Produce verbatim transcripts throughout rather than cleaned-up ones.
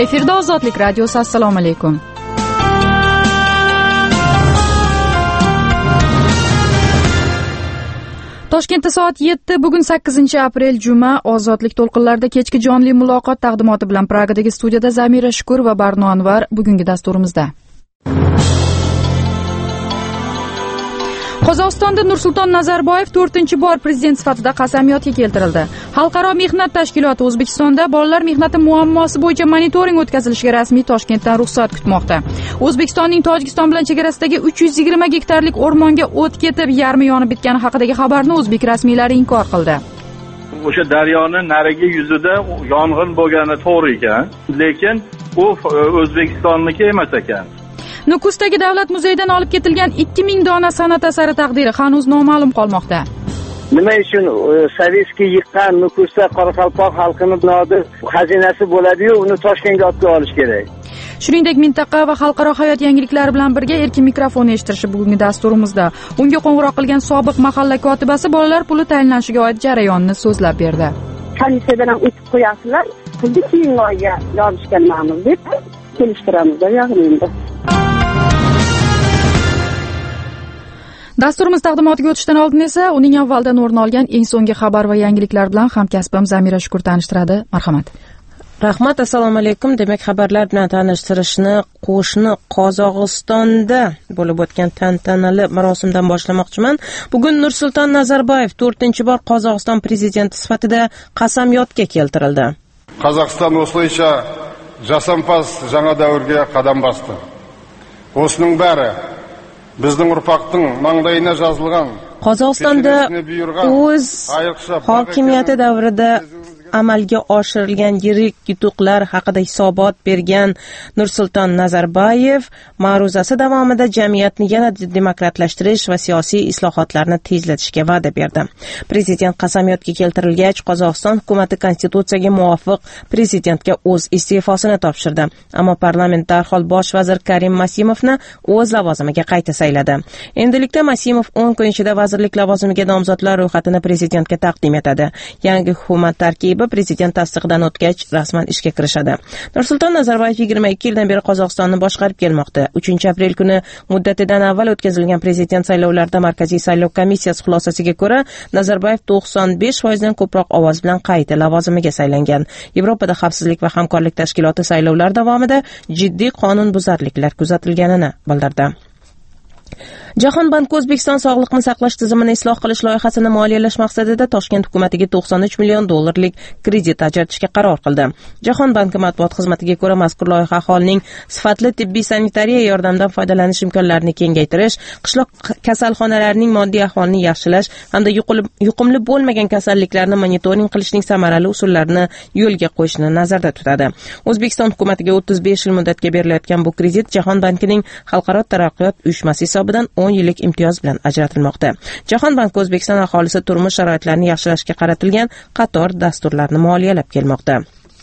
Efirda Ozodlik radiosi. Assalomu alaykum. Toshkentda soat yetti, bugun sakkizinchi aprel juma. Ozodlik to'lqinlarida kechki jonli muloqot taqdimoti bilan Pragadagi studiyada Zamira Shukur va Barno Anvar bugungi dasturimizda. Qozog'istonda Nursulton Nazarboyev to'rtinchi bor prezident sifatida qasamyodga keltirildi. Xalqaro mehnat tashkiloti O'zbekistonda bolalar mehnati muammosi bo'yicha monitoring o'tkazilishiga rasmiy Toshkentdan ruxsat kutmoqda. O'zbekistonning Tojikiston bilan chegarasidagi uch yuz yigirma gektarlik o'rmonga o't ketib, yarmi yonib bitgani haqidagi xabarni o'zbek rasmiylari inkor qildi. O'sha daryoni narigi yuzida yong'in bo'lgani to'g'ri ekan, lekin u O'zbekistonniki emas ekan. Nukusdagi davlat muzeyidan olib ketilgan ikki ming dona san'at asari taqdiri hanuz noma'lum qolmoqda. Nima uchun Sovetskiy yiqqan Nukusda Qoraqalpoq xalqining nodir xazinasi bo'ladi-yu, uni Toshkentga olib olish kerak. Shuningdek, mintaqa va xalqaro hayot yangiliklari bilan birga erkin mikrofon eshittirishi bugungi dasturimizda. Unga qo'ng'iroq qilgan sobiq mahalla kotibasi bolalar puli tayinlanishiga oid jarayonni so'zlab berdi. Komissiyadan o'tib qo'yasizlar, pulni keyingi oyga yozishganmiz deb kelishtiramiz endi. Dasturimiz taqdimotiga o'tishdan oldin esa uning avvaldan o'rin olgan eng so'nggi xabar va yangiliklar bilan hamkasbim Zamira Shukur tanishtiradi. Marhamat. Rahmat, assalomu alaykum. Demak, xabarlar bilan tanishtirishni qo'shni Qozog'istonda bo'lib o'tgan tantanali marosimdan boshlamoqchiman. Bugun Nursulton Nazarboyev to'rtinchi bor Qozog'iston prezidenti sifatida qasamyodga keltirildi. Qozog'iston oslaycha жасампаз жаңа дәуірге qadam bosdi. Осының bari bizning urfaqning manglayına жазылған Qozog'istonda o'z hokimiyati davrida amalga oshirilgan yirik yutuqlar haqida hisobot bergan Nursulton Nazarboyev ma'ruzasi davomida jamiyatni yana demokratlashtirish va siyosiy islohotlarni tezlatishga va'da berdi. Prezident qasamyodga keltirilgach, Qozog'iston hukumati konstitutsiyaga muvofiq prezidentga o'z iste'fosini topshirdi. Ammo parlament darhol bosh vazir Karim Masimovni o'z lavozimiga qayta sayladi. Endilikda Masimov o'n kun ichida vazirlik lavozimiga nomzodlar ro'yxatini prezidentga taqdim etadi. Yangi hukumat tarkibi prezident tasdiqidan o'tgach rasman ishga kirishadi. Nursulton Nazarboyev yigirma ikki yildan beri Qozog'istonni boshqarib kelmoqda. uchinchi aprel kuni muddatidan avval o'tkazilgan prezident saylovlarida Markaziy saylov komissiyasi xulosasiga ko'ra Nazarboyev to'qson besh foizdan ko'proq ovoz bilan qayta lavozimiga saylangan. Yevropada xavfsizlik va hamkorlik tashkiloti saylovlar davomida jiddiy qonunbuzarliklar kuzatilganini bildirdi. Jahon banki O'zbekiston sog'liqni saqlash tizimini isloh qilish loyihasini moliyalash maqsadida Toshkent hukumatiga to'qson uch million dollarlik kredit ajratishga qaror qildi. Jahon banki matbuot xizmatiga ko'ra, mazkur loyiha aholining sifatli tibbiy sanitariya yordamidan foydalanish imkonlarini kengaytirish, qishloq kasalxonalarining moddiy ahvolini yaxshilash hamda yuqumli bo'lmagan kasalliklarni monitoring qilishning samarali usullarini yo'lga qo'yishni nazarda tutadi. O'zbekiston hukumatiga o'ttiz besh yil muddatga berilayotgan bu kredit Jahon bankining xalqaro taraqqiyot uyushmasi hisobidan o'n yillik imtiyoz bilan ajratilmoqda. Jahon banki O'zbekiston aholisi turmush sharoitlarini yaxshilashga qaratilgan qator dasturlarni moliyalab kelmoqda.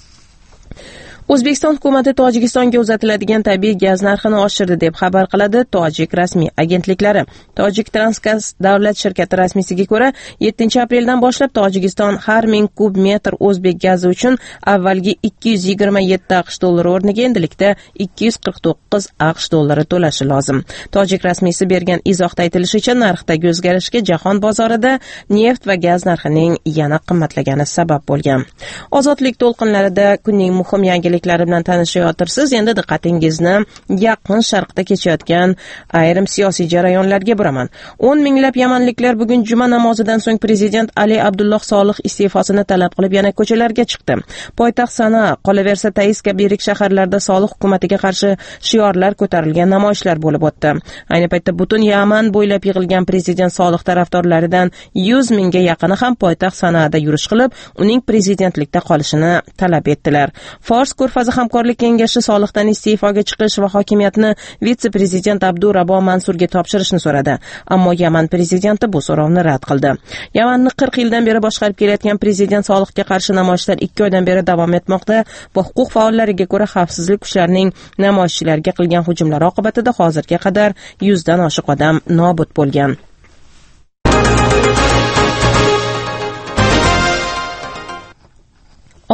O'zbekiston hukumati Tojikistonga uzatiladigan tabiiy gaz narxini oshirdi deb xabar qiladi Tojik rasmiy agentliklari. Tojik Transgaz davlat shirkati rasmiysiga ko'ra, yettinchi apreldan boshlab Tojikiston har ming kub metr o'zbek gazi uchun avvalgi ikki yuz yigirma yetti aqsh dollari o'rniga endilikda ikki yuz qirq to'qqiz aqsh dollari to'lashi lozim. Tojik rasmiysi bergan izohda aytilishicha, narxdagi o'zgarishga jahon bozorida neft va gaz narxining yana qimmatlagani sabab bo'lgan. Ozodlik to'lqinlarida kunning muhim yangiliklari bilan tanishayotirsiz. Endi diqqatingizni Yaqin Sharqda kechayotgan ayrim siyosiy jarayonlarga buraman. o'n minglab yamanliklar bugun juma namozidan so'ng prezident Ali Abdulloh Solih iste'fosini talab qilib yana ko'chalarga chiqdi. Poytaxt Sana, qolaversa Taiz kabi yirik shaharlarda Solih hukumatiga qarshi shiorlar ko'tarilgan namoyishlar bo'lib o'tdi. Ayni paytda butun Yaman bo'ylab yig'ilgan prezident Solih tarafdorlaridan yuz mingga yaqini ham poytaxt Sanada yurish qilib, uning prezidentlikda qolishini talab etdilar. Fors Ko'rfazi hamkorlik kengashi Solihdan iste'foga chiqish va hokimiyatni vitse-prezident Abdurabo Mansurga topshirishni so'radi. Ammo Yaman prezidenti bu so'rovni rad qildi. Yamanni qirq yildan beri boshqarib kelayotgan prezident Solihga qarshi namoyishlar ikki oydan beri davom etmoqda. Bu huquq faollariga ko'ra, xavfsizlik kuchlarining namoyishchilarga qilgan hujumlari oqibatida hozirga qadar yuzdan oshiq odam nobud bo'lgan.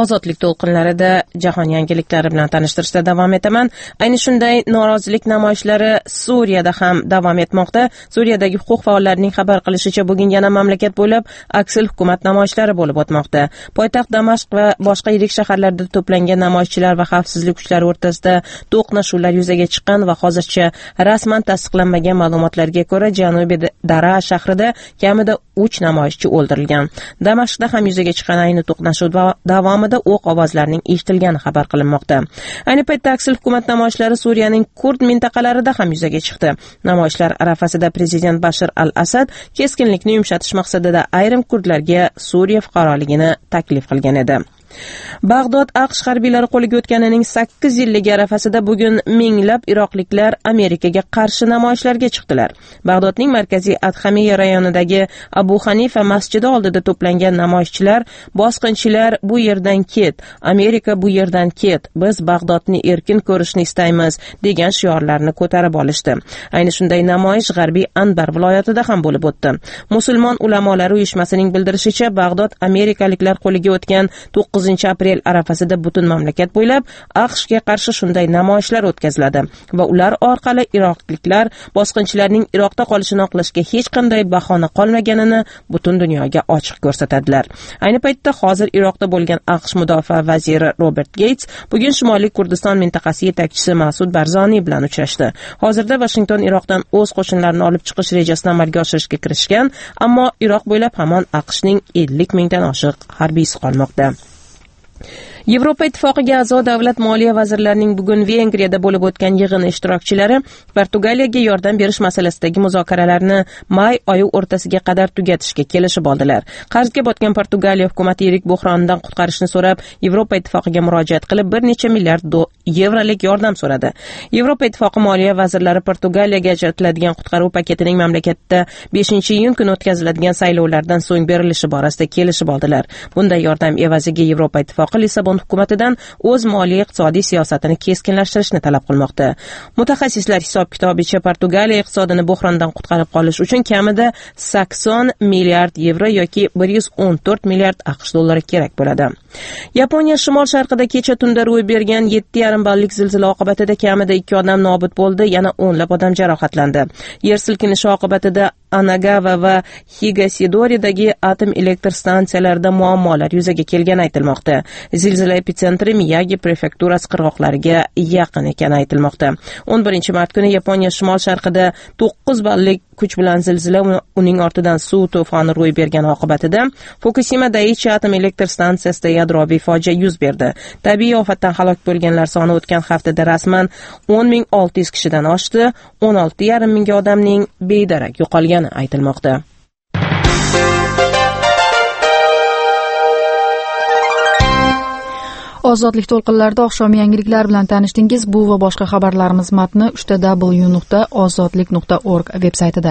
ozodlik to'lqinlarida jahon yangiliklari bilan tanishtirishda davom etaman. Ayni shunday norozilik namoyishlari Suriyada ham davom etmoqda. Suriyadagi huquq faollarining xabar qilishicha, bugun yana mamlakat bo'ylab aksil hukumat namoyishlari bo'lib o'tmoqda. Poytaxt Damashq va boshqa yirik shaharlarda to'plangan namoyishchilar va xavfsizlik kuchlari o'rtasida to'qnashuvlar yuzaga chiqqan va hozircha rasman tasdiqlanmagan ma'lumotlarga ko'ra Janubiy Dara shahrida kamida uch namoyishchi o'ldirilgan. Damashqda ham yuzaga chiqqan ayni to'qnashuv davomida o'q ovozlarining eshitilgani xabar qilinmoqda. Ayni paytda aksil hukumat namoyishlari Suriyaning kurd mintaqalarida ham yuzaga chiqdi. Namoyishlar arafasida prezident Bashar al-Asad keskinlikni yumshatish maqsadida ayrim kurdlarga Suriya fuqaroligini taklif qilgan edi. Bag'dod AQSh harbiylari qo'liga o'tganining sakkiz yilligi arafasida bugun minglab iroqliklar Amerikaga qarshi namoyishlarga chiqdilar. Bag'dodning markaziy Adhamiya rayonidagi Abu Hanifa masjidi oldida to'plangan namoyishchilar "Bosqinchilar, bu yerdan ket, Amerika bu yerdan ket, biz Bag'dodni erkin ko'rishni istaymiz" degan shiorlarni ko'tarib olishdi. Ayni shunday namoyish G'arbiy Anbar viloyatida ham bo'lib o'tdi. Musulmon ulamolari uyushmasining bildirishicha, Bag'dod amerikaliklar qo'liga o'tgan to'qqizinchi aprel arafasida butun mamlakat bo'ylab AQShga qarshi shunday namoyishlar o'tkaziladi va ular orqali iroqliklar bosqinchilarning Iroqda qolishini oqlashga hech qanday bahona qolmaganini butun dunyoga ochiq ko'rsatadilar. Ayni paytda hozir Iroqda bo'lgan AQSh mudofaa vaziri Robert Gates bugun Shimoliy Kurdiston mintaqasi yetakchisi Mas'ud Barzani bilan uchrashdi. Hozirda Washington Iroqdan o'z qo'shinlarini olib chiqish rejasini amalga oshirishga kirishgan, ammo Iroq bo'ylab hamon AQShning ellik mingdan oshiq harbiysi qolmoqda. Yevropa Ittifoqiga a'zo davlat moliya vazirlarining bugun Vengriyada bo'lib o'tgan yig'ini ishtirokchilari Portugaliyaga yordam berish masalasidagi muzokaralarni may oyi o'rtasiga qadar tugatishga kelishib oldilar. Qarzga botgan Portugaliya hukumati yirik buhronidan qutqarishni so'rab Yevropa Ittifoqiga murojaat qilib bir necha milliard yevrolik yordam so'radi. Yevropa Ittifoqi moliya vazirlari Portugaliyaga ajratiladigan qutqaruv paketining mamlakatda beshinchi iyun kuni o'tkaziladigan saylovlardan so'ng berilishi borasida kelishib oldilar. Bunday yordam evaziga Yevropa Ittifoqi Lisabon hukumatidan o'z moliya iqtisodiy siyosatini keskinlashtirishni talab qilmoqda. Mutaxassislar hisob-kitobicha Portugaliya iqtisodini buhrondan qutqarib qolish uchun kamida sakson milliard yevro yoki bir yuz o'n to'rt milliard AQSh dollari kerak bo'ladi. Yaponiya shimol sharqida kecha tunda ro'y bergan yetti yarim ballik zilzila oqibatida kamida ikki odam nobud bo'ldi, yana o'nlab odam jarohatlandi. Yer silkinishi oqibatida Anagawa va Higasidoridagi atom elektr stansiyalarida muammolar yuzaga kelgani aytilmoqda. Zilzila epitsentri Miyagi prefekturasi qirg'oqlariga yaqin ekani aytilmoqda. o'n birinchi mart kuni Yaponiya shimol sharqida to'qqiz ballik kuch bilan zilzila, uning ortidan suv to'foni ro'y bergani oqibatida Fukushima Daiichi atom elektr stansiyasida yadroviy fojia yuz berdi. Tabiiy ofatdan halok bo'lganlar soni o'tgan haftada rasman o'n ming olti yuz kishidan oshdi. o'n olti yarim ming odamning bedarak yo'qolgani aytilmoqda. Ozodlik to'lqinlarida oqshom yangiliklar bilan tanishdingiz. Bu va boshqa xabarlarimiz matni uch w nuqta ozodlik nuqta org veb-saytida.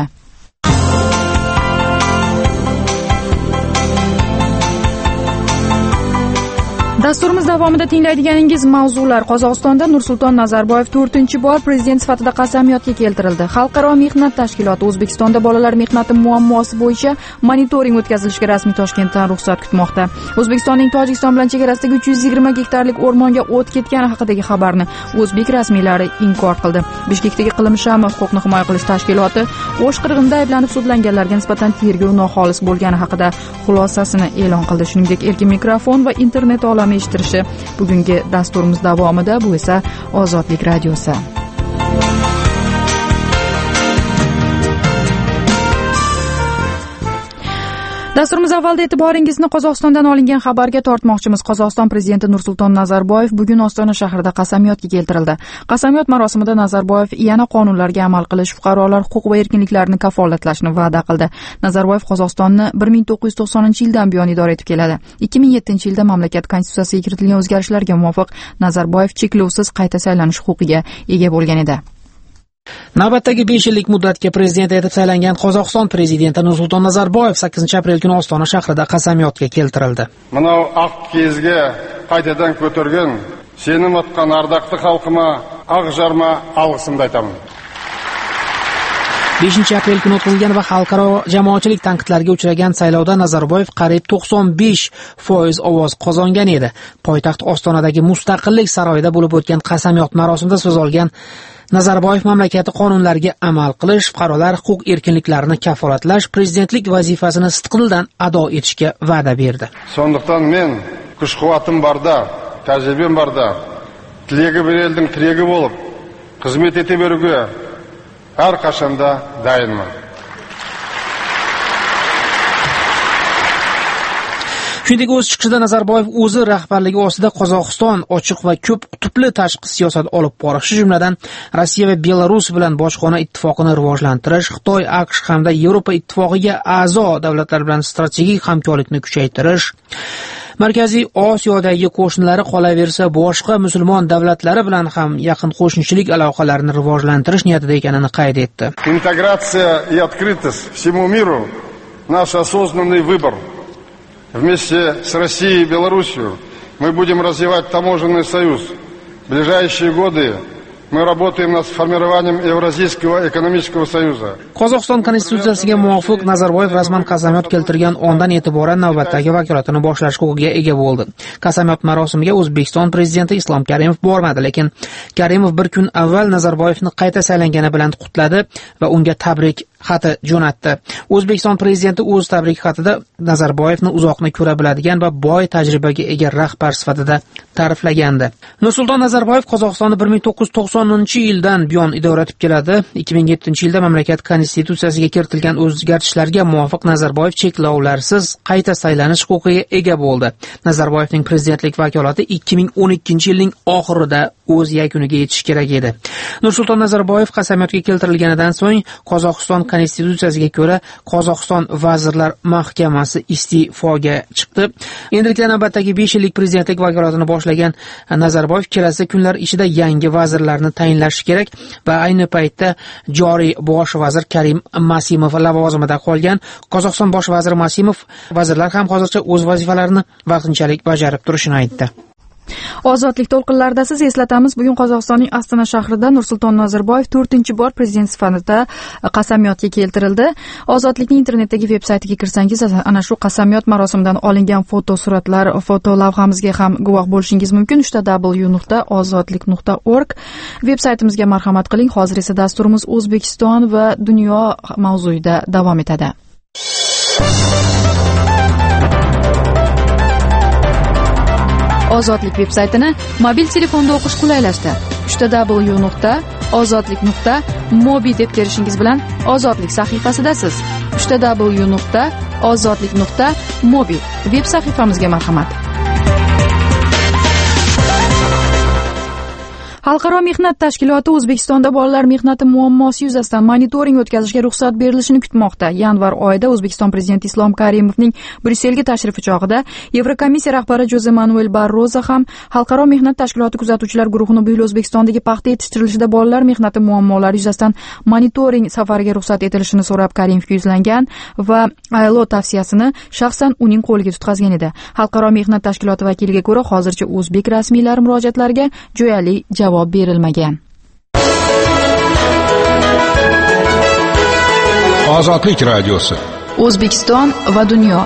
Dasturimiz davomida tinglaydiganingiz mavzular: Qozog'istonda Nursulton Nazarboyev to'rtinchi bor prezident sifatida qasamyodga keltirildi. Xalqaro mehnat tashkiloti O'zbekistonda bolalar mehnati muammosi bo'yicha monitoring o'tkazilishiga rasmiy Toshkentdan ruxsat kutmoqda. O'zbekistonning Tojikiston bilan chegarasidagi uch yuz yigirma gektarlik o'rmonga o't ketgani haqidagi xabarni o'zbek rasmiylari inkor qildi. Bishkekdagi Qilimshama huquqni himoya qilish tashkiloti O'sh qirg'inida ayblanib sudlanganlarga nisbatan tergov noxolis bo'lgani haqida xulosasini e'lon qildi. Shuningdek, erkin mikrofon va internet olami eshittirishi bugungi dasturimiz davomida, bu esa Ozodlik radiosi. Dasturimiz avvalda e'tiboringizni Qozog'istondan olingan xabarga tortmoqchimiz. Qozog'iston prezidenti Nursulton Nazarboyev bugun Ostona shahrida qasamyodga keltirildi. Qasamyod marosimida Nazarboyev yana qonunlarga amal qilish, fuqarolar huquq va erkinliklarini kafolatlashni va'da qildi. Nazarboyev Qozog'istonni bir ming to'qqiz yuz to'qsoninchi yildan buyon idora etib keladi. ikki ming yettinchi yilda mamlakat konstitutsiyasiga kiritilgan o'zgarishlarga muvofiq Nazarboyev cheklovsiz qayta saylanish huquqiga ega bo'lgan edi. Navbatdagi besh yillik muddatga prezident etib saylangan Qozog'iston prezidenti Nursulton Nazarboyev sakkizinchi aprel kuni Ostona shahrida qasamyodga keltirildi. Mana aq kezga qaytadan ko'targan, senim otgan ardaqli xalqıma aq jarma alg'isimni aytaman. beshinchi aprel kuni o'tkazilgan va xalqaro jamoatchilik tanqidlarga uchragan saylovda Nazarboyev qariyb to'qson besh foiz ovoz qozongan edi. Poytaxt Ostonadagi Mustaqillik saroyida bo'lib o'tgan qasamyod marosimida so'z olgan Nazarboyev mamlakati qonunlariga amal qilish, fuqarolar huquq erkinliklarini kafolatlash, prezidentlik vazifasini sidqidildan ado etishga va'da berdi. So'ndықтан men kuch-quvvatim barda, tajribam barda, tilegi bir elдің tiregi bo'lib, xizmat ete beruga har qachonda dayinman. Shuningdek, o'z chiqishida Nazarboyev o'zi rahbarligi ostida Qozog'iston ochiq va ko'p qutbli tashqi siyosat olib borishi, jumladan Rossiya va Belarus bilan bojxona ittifoqini rivojlantirish, Xitoy, AQSh hamda Yevropa ittifoqiga a'zo davlatlar bilan strategik hamkorlikni kuchaytirish, Markaziy Osiyodagi qo'shnilari qolaversa boshqa musulmon davlatlari bilan ham yaqin qo'shnichilik aloqalarini rivojlantirish niyatida ekanini qayd etdi. Integratsiya и открытость всему миру наш осознанный выбор. Вместе с Россией и Беларусью мы будем развивать таможенный союз. В ближайшие годы мы работаем над формированием Евразийского экономического союза. Qozog'iston konstitutsiyasiga muvofiq Nazarboyev rasman qasamyod keltirgan ondan e'tiboran navbatdagi vakolatini boshlash huquqiga ega bo'ldi. Qasamyod marosimiga O'zbekiston prezidenti Islom Karimov bormadi, lekin Karimov bir kun avval Nazarboyevni qayta saylangani bilan qutladi va unga tabrik xati jo'natdi. O'zbekiston prezidenti o'z tabrik xatida Nazarboyevni uzoqni ko'ra biladigan va boy tajribaga ega rahbar sifatida ta'riflagandi. Nursulton Nazarboyev Qozog'istonni bir ming to'qqiz yuz to'qsoninchi yildan buyon idora etib keladi. ikki ming yettinchi yilda mamlakat konstitutsiyasiga kiritilgan o'zgartishlarga muvofiq Nazarboyev cheklovlarsiz qayta saylanish huquqiga ega bo'ldi. Nazarboyevning prezidentlik vakolati ikki ming o'n ikkinchi yilning oxirida o'z yakuniga yetishi kerak edi. Nursulton Nazarboyev qasamyodga keltirilganidan so'ng Qozog'iston konstitutsiyasiga ko'ra Qozog'iston vazirlar mahkamasi iste'foga chiqdi. Endilikda navbatdagi besh yillik prezidentlik vakolatini boshlagan Nazarboyev kelasi kunlar ichida yangi vazirlarni tayinlashi kerak va ayni paytda joriy bosh vazir Karim Masimov lavozimida qolgan. Qozog'iston bosh vaziri Masimov vazirlar ham hozircha o'z vazifalarini vaqtinchalik bajarib turishini aytdi. Ozodlik to'lqinlarida siz eslatamiz, bugun Qozog'istonning Astana shahrida Nursulton Nazarboyev to'rtinchi bor prezident sifatida qasamyodga keltirildi. Ozodlikning internetdagi veb-saytiga kirsangiz, ana shu qasamyod marosimidan olingan fotosuratlar, fotolavhamizga ham guvoh bo'lishingiz mumkin. uchta w nuqta ozodlik nuqta org veb-saytimizga marhamat qiling. Hozir esa dasturimiz O'zbekiston va dunyo mavzuida davom etadi. Ozodlik veb-saytini mobil telefonda o'qish qulaylashdi. uchta w nuqta ozodlik nuqta mobi deb terishingiz bilan Ozodlik sahifasidasiz. uchta w nuqta ozodlik nuqta mobi veb sahifamizga marhamat. Xalqaro mehnat tashkiloti O'zbekistonda bolalar mehnati muammosi yuzasidan monitoring o'tkazishga ruxsat berilishini kutmoqda. Yanvar oyida O'zbekiston prezidenti Islom Karimovning Bryusselga tashrifi chog'ida Yevrokomissiya rahbari Jose Manuel Barroso ham Xalqaro mehnat tashkiloti kuzatuvchilar guruhini bu yil O'zbekistondagi paxta yetishtirilishida bolalar mehnati muammolari yuzasidan monitoring safariga ruxsat etilishini so'rab Karimovga yuzlangan va I L O tavsiyasini shaxsan uning qo'liga tutqazgan edi. Xalqaro mehnat tashkiloti vakiliga ko'ra, hozircha o'zbek rasmiylari murojaatlariga jo'yali javob berilmagan. Ozodlik radiosi. O'zbekiston va dunyo.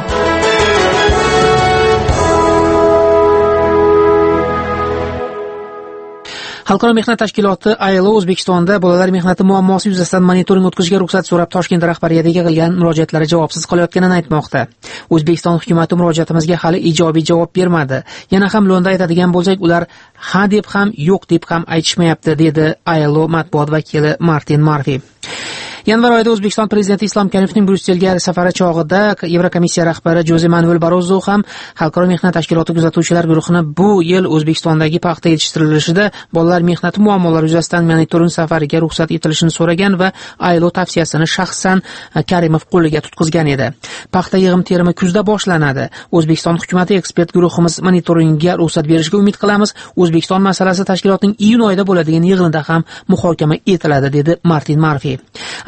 Xalqaro mehnat tashkiloti I L O O'zbekistonda bolalar mehnati muammosi yuzasidan monitoring o'tkazishga ruxsat so'rab Toshkent rahbariyatiga qilgan murojaatlari javobsiz qolayotganini aytmoqda. O'zbekiston hukumati murojaatimizga hali ijobiy javob bermadi. Yana ham lo'nda aytadigan bo'lsak, ular ha deb ham, yo'q deb ham aytishmayapti, dedi I L O matbuot vakili Martin Marfi. Yanvar oyida O'zbekiston prezidenti Islom Karimovning Bryusselga safari chog'ida Yevrokomissiya rahbari Jose Manuel Barroso ham Xalqaro mehnat tashkiloti kuzatuvchilar guruhini bu yil O'zbekistondagi paxta yetishtirilishida bolalar mehnati muammolari yuzasidan monitoring safariga ruxsat etilishini so'ragan va I L O tavsiyasini shaxsan Karimov qo'liga tutqazgan edi. Paxta yig'im-terimi kuzda boshlanadi. O'zbekiston hukumati ekspert guruhimiz monitoringga ruxsat berishga umid qilamiz. O'zbekiston masalasi tashkilotning iyun oyida bo'ladigan yig'inida ham muhokama etiladi, dedi Martin Marfi.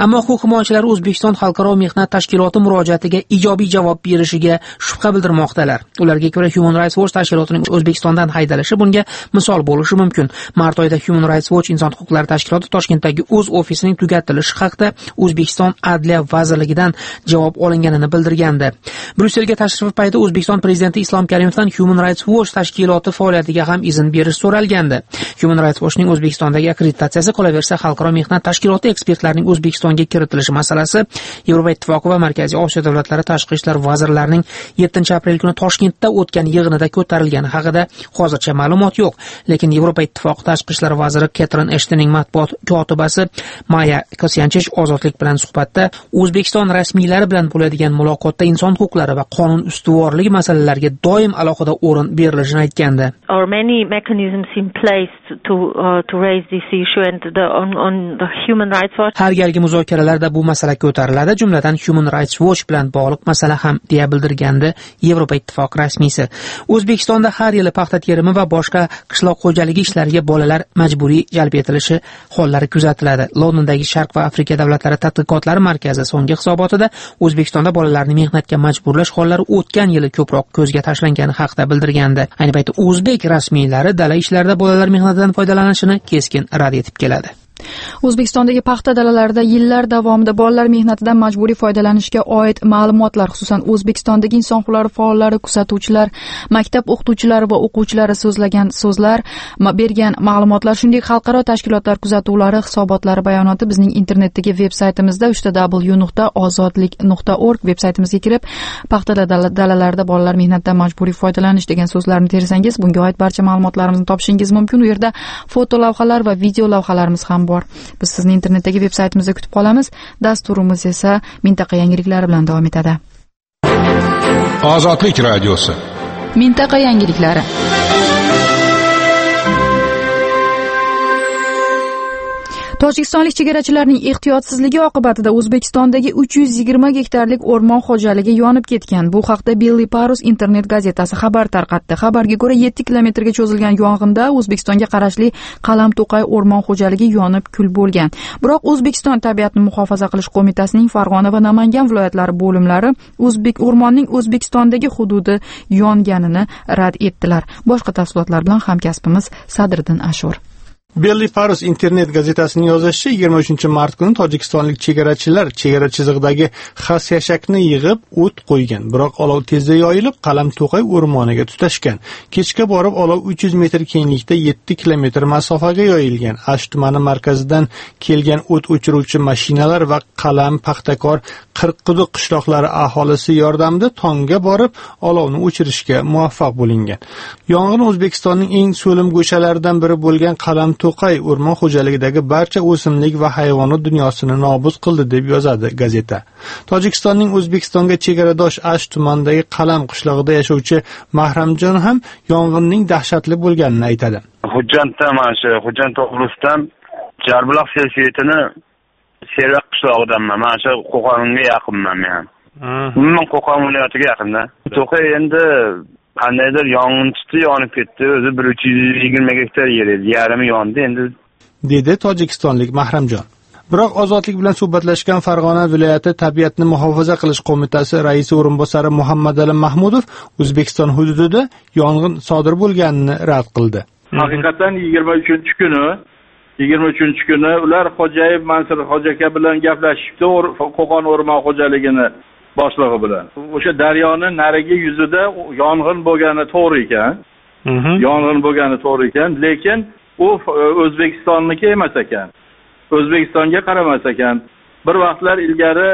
Ammo huquq himoyachilari O'zbekiston Xalqaro mehnat tashkiloti murojaatiga ijobiy javob berishiga shubha bildirmoqdalar. Ularga ko'ra, Human Rights Watch tashkilotining O'zbekistondan haydalishi bunga misol bo'lishi mumkin. Mart oyida Human Rights Watch inson huquqlari tashkiloti Toshkentdagi o'z ofisining tugatilishi haqida O'zbekiston Adliya vazirligidan javob olinganini bildirgandi. Bryusselga tashrifi payti O'zbekiston prezidenti Islom Karimovdan Human Rights Watch tashkiloti faoliyatiga ham izn berish so'ralgandi. Human Rights Watchning O'zbekistondagi akkreditatsiyasi qolaversa, Xalqaro mehnat tashkiloti ekspertlarining O'zbekistonga kiritilishi masalasi Yevropa Ittifoqi va Markaziy Osiyo davlatlari tashqi ishlar vazirlarining yettinchi aprel kuni Toshkentda o'tgan yig'inida ko'tarilgani haqida hozircha ma'lumot yo'q. Lekin Yevropa Ittifoqi tashqi ishlar vaziri Ketrin Eshtonning matbuot kotibasi Maya Kosyanchich ozodlik bilan suhbatda O'zbekiston rasmiylari bilan bo'ladigan muloqotda inson huquqlari va qonun ustuvorligi masalalariga doim alohida o'rin berilishini aytgandi. Are many mechanisms in place to uh, to raise this issue and the on, on the Human Rights Watch? Har galgi muzokaralarda bu masala ko'tariladi, jumladan Human Rights Watch bilan bog'liq masala ham, deya bildirgandi Yevropa Ittifoqi rasmiysi. O'zbekistonda har yili paxta terimi va boshqa qishloq xo'jaligi ishlariga bolalar majburiy jalb etilishi hollari kuzatiladi. Londondagi Sharq va Afrika davlatlari tadqiqotlari markazi so'nggi hisobotida O'zbekistonda bolalarni mehnatga majburlash hollari o'tgan yili ko'proq ko'zga tashlangani haqida bildirgandi. Ayni paytda o'zbek rasmiylari dala ishlarida bolalar mehnatidan foydalanishini keskin rad etib keladi. O'zbekistondagi paxta dalalarida yillar davomida bolalar mehnatidan majburiy foydalanishga oid ma'lumotlar, xususan O'zbekistondagi inson huquqlari faollari, kuzatuvchilar, maktab o'qituvchilari va o'quvchilari so'zlagan so'zlar, bergan ma'lumotlar, shuningdek xalqaro tashkilotlar kuzatuvlari, hisobotlari, bayonoti bizning internetdagi veb-saytimizda w w nuqta ozodlik nuqta org veb-saytimizga kirib, paxta dalalarida bolalar mehnatidan majburiy foydalanish degan so'zlarni tersangiz, bunga oid barcha ma'lumotlarimizni topishingiz mumkin. U yerda foto lavhalar va video lavhalarimiz ham bor. Biz sizni internetdagi veb-saytimizda kutib qolamiz. Dasturimiz esa mintaqa yangiliklari bilan davom etadi. Ozodlik radiosi. Mintaqa yangiliklari. Tojikistonlik chegarachilarning ehtiyotsizligi oqibatida O'zbekistondagi uch yuz yigirma gektarlik o'rmon xo'jaligi yonib ketgan. Bu haqda Belly Parus internet gazetasi xabar tarqatdi. Xabarga ko'ra, yetti kilometrga cho'zilgan yong'inda O'zbekistonga qarashli Qalamto'qay o'rmon xo'jaligi yonib kul bo'lgan. Biroq O'zbekiston tabiatni muhofaza qilish qo'mitasining Farg'ona va Namangan viloyatlari bo'limlari o'zbek o'rmonning O'zbekistondagi hududi yonganini rad etdilar. Boshqa tafsilotlar bilan hamkasbimiz Sadriddin Ashur. Belly Parus internet gazetasining yozishicha, yigirma uchinchi mart kuni tojikistonlik chegarachilar chegara chizig'idagi xas yashakni yig'ib o't qo'ygan. Biroq olov tezda yoyilib, Qalamto'qay o'rmoniga tutashgan. Kechga borib olov uch yuz metr kenglikda yetti kilometr masofaga yoyilgan. Ash tumani markazidan kelgan o't o'chiruvchi mashinalar va Qalam, Paxtakor, Qirqquduq qishloqlari aholisi yordamida tongga borib olovni o'chirishga muvaffaq bo'lingan. Yong'in O'zbekistonning eng so'lim go'shalaridan biri bo'lgan Qalam To'qay o'rmon xo'jaligidagi barcha o'simlik va hayvonot dunyosini nobud qildi, deb yozadi gazeta. Tojikistonning O'zbekistonga chegaradosh Ash tumanidagi Qalam qishlog'ida yashovchi Mahramjon ham yong'inning dahshatli bo'lganini aytadi. Hujjatda mana shu Hujjat to'g'risida Jarbuloq selsiyetini Servaq qishlog'idanman. Mana shu Qo'qonga yaqinman men. Men Qo'qon viloyatiga yaqinda. To'qay endi qandaydir yong'in chiqdi, yonib ketdi. O'zi bir uch yuz yigirma gektar yer edi, yarmi yondi endi, dedi tojikistonlik Mahramjon. Biroq ozodlik bilan suhbatlashgan Farg'ona viloyati tabiatni muhofaza qilish qo'mitasi raisi o'rinbosari Muhammadali Mahmudov O'zbekiston hududida yong'in sodir bo'lganini rad qildi. Haqiqatan yigirma uchinchi kuni yigirma uchinchi kuni ular Xo'jayev Mansur Xo'jaka bilan gaplashibdi, Qo'qon o'rmon xo'jaligini boshlig'i bilan. O'sha daryoni narigi yuzida yong'in bo'lgani to'g'ri ekan. Yong'in bo'lgani to'g'ri ekan, lekin u O'zbekistonniki emas ekan. O'zbekistonga qaramas ekan. Bir vaqtlar ilgari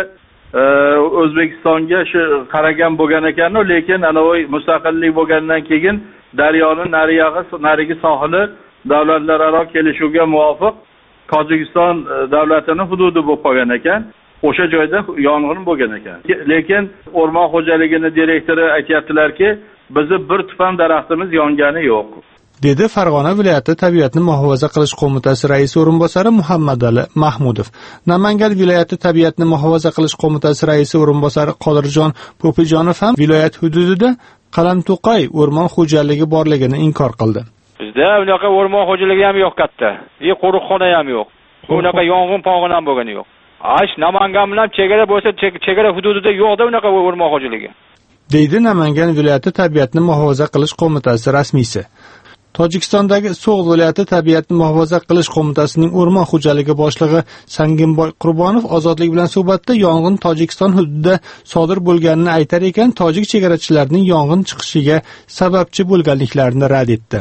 O'zbekistonga shu qaragan bo'lgan ekan, lekin ana o'y mustaqillik bo'lgandan keyin daryoning nariyog'i, narigi sohili davlatlararo kelishuvga muvofiq Tojikiston davlatining hududi bo'lib qolgan ekan. O'sha joyda yong'in bo'lgan ekan. Lekin o'rmon xo'jaligini direktori aytayaptilarki, bizni bir tupan daraxtimiz yongani yo'q, dedi Farg'ona viloyati tabiatni muhofaza qilish qo'mitasi raisi o'rinbosari Muhammadali Mahmudov. Namangan viloyati tabiatni muhofaza qilish qo'mitasi raisi o'rinbosari Qodirjon Po'pijonov ham viloyat hududida Qalamto'qay o'rmon xo'jaligi borligini inkor qildi. Bizda unaqa o'rmon xo'jaligi ham yo'q katta. E qo'riqxona ham yo'q. Unaqa yong'in pog'on ham bo'lgani yo'q. Ash Namangan bilan chegara bo'lsa, chegara hududida yo'qda unaqa o'rmon xo'jaligi. deydi Namangan viloyati tabiatni muhofaza qilish qo'mitasi rasmiysi. Tojikistondagi So'g'd viloyati tabiatni muhofaza qilish qo'mitasining o'rmon xo'jaligi boshlig'i Sanginboy Qurbonov Ozodlik bilan suhbatda yong'in Tojikiston hududida sodir bo'lganini aytar ekan, tojik chegarachilarining yong'in chiqishiga sababchi bo'lganliklarini rad etdi.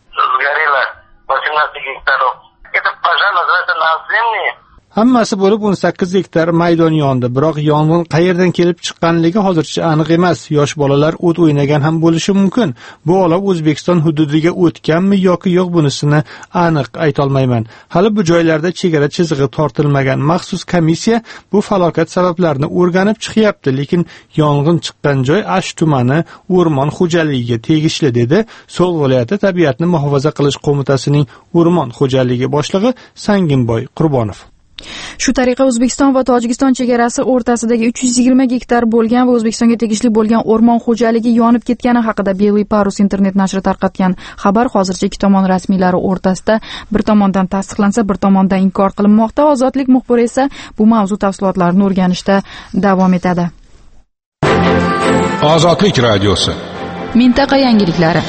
Hammasi bo'lib o'n sakkiz gektar maydon yondi, biroq yong'in qayerdan kelib chiqqanligi hozircha aniq emas. Yosh bolalar o't o'ynagan ham bo'lishi mumkin. Bu olov O'zbekiston hududiga o'tganmi yoki yo'q bunisini aniq ayta olmayman. Hali bu joylarda chegara chizig'i tortilmagan. Maxsus komissiya bu falokat sabablarini o'rganib chiqyapti, lekin yong'in chiqqan joy Ash tumani o'rmon xo'jaligiga tegishli, dedi So'g'd viloyati tabiatni muhofaza qilish qo'mitasining o'rmon xo'jaligi boshlig'i Sanginboy Qurbonov. Shu tariqa O'zbekiston va Tojikiston chegarasi o'rtasidagi uch yuz yigirma gektar bo'lgan va O'zbekistonga tegishli bo'lgan o'rmon xo'jaligi yonib ketgani haqida Belgiya Parus internet nashri tarqatgan xabar hozircha ikki tomon rasmiylari o'rtasida bir tomondan tasdiqlansa, bir tomondan inkor qilinmoqda. Ozodlik muxbiri esa bu mavzu tafsilotlarini o'rganishda davom etadi. Ozodlik radiosi. Mintaqa yangiliklari.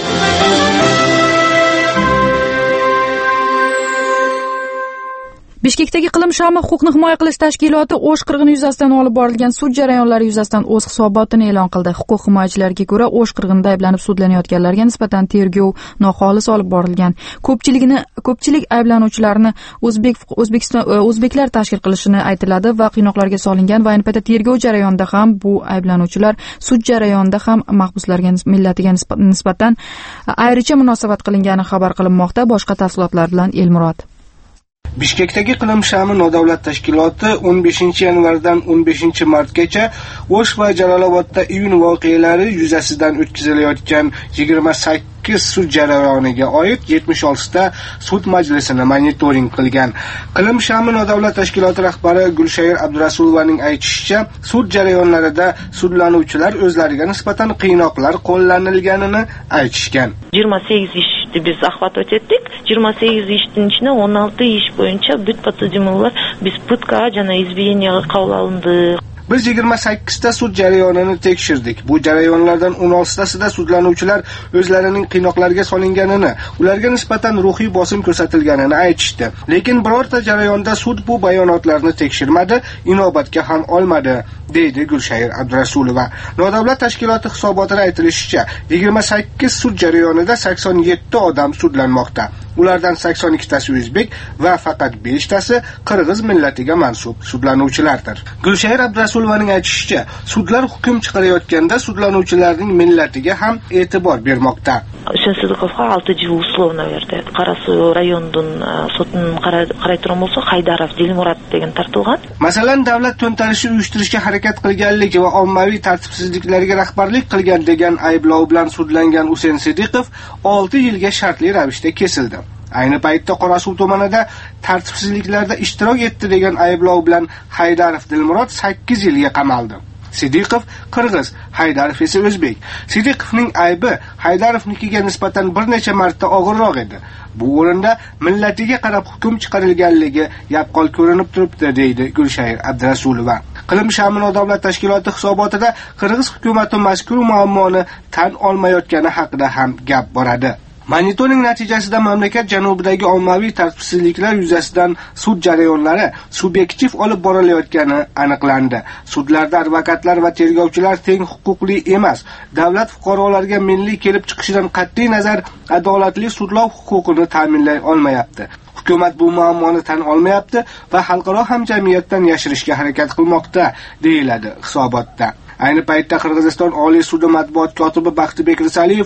Bishkekdagi Iqlim shami huquqni himoya qilish tashkiloti O'sh qirg'ini yuzasidan olib borilgan sud jarayonlari yuzasidan o'z hisobotini e'lon qildi. Huquq himoyachilariga ko'ra, O'sh qirg'inida ayblanib sudlanayotganlarga nisbatan tergov noxolis olib borilgan. Ko'pchiligini ko'pchilik ayblanuvchilarni o'zbek O'zbekiston o'zbeklar tashkil qilishini aytiladi va qiynoqlarga solingan va ayni paytda tergov jarayonida ham bu ayblanuvchilar sud jarayonida ham mahbuslarga millatiga nisbatan ayricha munosabat qilingani xabar qilinmoqda. Boshqa tafsilotlar bilan Elmurod. Bishkekdagi Iqlim shami nodavlat tashkiloti o'n beshinchi yanvardan o'n beshinchi martgacha O'sh va Jalolobodda iyun voqealari yuzasidan o'tkazilayotgan yigirma sakkiz sud jarayoniga oid yetmish olti ta sud majlisini monitoring qilgan. Iqlim shami nodavlat tashkiloti rahbari Gulshayr Abdurasulovaning aytishicha, sud jarayonlarida sudlanuvchilar o'zlariga nisbatan qiynoqlar qo'llanilganini aytishgan. yigirma sakkiz ishni biz ahvat etdik. yigirma sakkiz ishning ichidan o'n olti ish bo'yicha бүт подсудималар biz пытка жана избиениеге кабыл алынды. Biz yigirma sakkiz ta sud jarayonini tekshirdik. Bu jarayonlardan o'n olti tasida sudlanuvchilar o'zlarining qiynoqlarga solinganini, ularga nisbatan ruhiy bosim ko'rsatilganini aytishdi. Lekin birorta jarayonda sud bu bayonotlarni tekshirmadi, inobatga ham olmadi, deydi Gulshayr Abdurasulova. Nodavlat tashkiloti hisobotida aytilishicha, yigirma sakkiz sud jarayonida sakson yetti odam sudlanmoqda. Ulardan sakson ikki tasi o'zbek va faqat besh tasi qirg'iz millatiga mansub sudlanuvchilardir. Gulshayr Abdurasulovaning aytishicha, sudlar hukm chiqarayotganda sudlanuvchilarning millatiga ham e'tibor bermoqda. Shinsidiqovga olti yil условно berdi. Qarasuv rayonidan sudning qaray turgan bo'lsa, Haydarov Dilmurod degan tartilgan. Masalan, davlat to'ntarishi uyushtirishga harakat qilganligi va ommaviy tartibsizliklarga rahbarlik qilgan degan ayblov bilan sudlangan Husayn Sidiqov olti yilga shartli ravishda kesildi. Ayni paytda Qorasuv tumanida tartibsizliklarda ishtirok etdi degan ayblov bilan Haydarov Dilmurod sakkiz yilga qamaldi. Sidiqov qirg'iz, Haydarov esa o'zbek. Sidiqovning aybi Haydarovnikiga nisbatan bir necha marta og'irroq edi. Bu o'rinda millatiga qarab hukm chiqarilganligi yaqqol ko'rinib turibdi, deydi Gulshayr Abdurasulova. Iqlim shami nodavlat tashkiloti hisobotida qirg'iz hukumati mazkur muammoni tan olmayotgani haqida ham gap boradi. Monitoring natijasida mamlakat janubidagi ommaviy tartibsizliklar yuzasidan sud jarayonlari subyektiv olib borilayotgani aniqlandi. Sudlarda advokatlar va tergovchilar teng huquqli emas. Davlat fuqarolarga milliy kelib chiqishidan qat'iy nazar adolatli sudlov huquqini ta'minlay olmayapti. Hukumat bu muammoni tan olmayapti va xalqaro hamjamiyatdan yashirishga harakat qilmoqda, deyiladi hisobotda. Ayni paytda Qirg'iziston Oliy sudi matbuot kotibi Baxtibek Risaliyev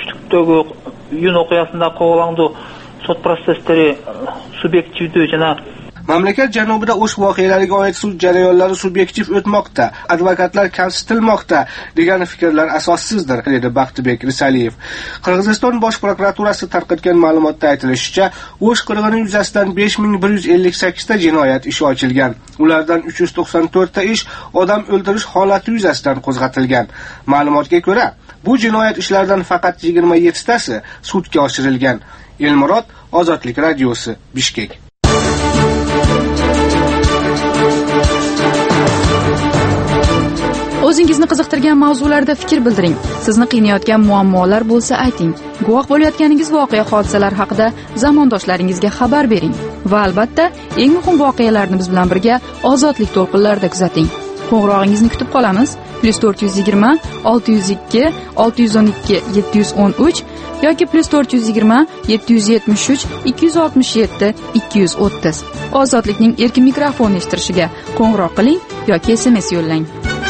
iyun o'qiyasida qo'g'landi sud prosesslari subyektivdi jana mamlakat janubida O'sh voqealariga oid sud jarayonlari subyektiv o'tmoqda, advokatlar kamsitilmoqda degan fikrlar asossizdir, dedi Baxtibek Risaliyev. Qirg'iziston bosh prokuraturasi tarqatgan ma'lumotda aytilishicha, O'sh qirg'ini yuzasidan besh ming bir yuz ellik sakkiz ta jinoyat ishi ochilgan. Ulardan uch yuz to'qson to'rt ta ish odam o'ldirish holati yuzasidan qo'zg'atilgan. Ma'lumotga ko'ra, bu jinoyat ishlaridan faqat yigirma yetti tasi sudga oshirilgan. Elmurod, Ozodlik radiosi, Bishkek. O'zingizni qiziqtirgan mavzularda fikr bildiring. Sizni qiynayotgan muammolar bo'lsa ayting. Guvoh bo'layotganingiz voqea hodisalar haqida zamondoshlaringizga xabar bering. Va albatta, eng muhim voqealarni biz bilan birga ozodlik to'lqinlarida kuzating. Qo'ng'irog'ingizni kutib qolamiz. plus to'rt yuz yigirma olti yuz ikki olti yuz o'n ikki yetti yuz o'n uch yoki plus to'rt yuz yigirma yetti yuz yetmish uch ikki yuz oltmish yetti ikki yuz o'ttiz. Ozodlikning erkin mikrofon eshittirishiga qo'ng'iroq qiling yoki S M S yo'llang.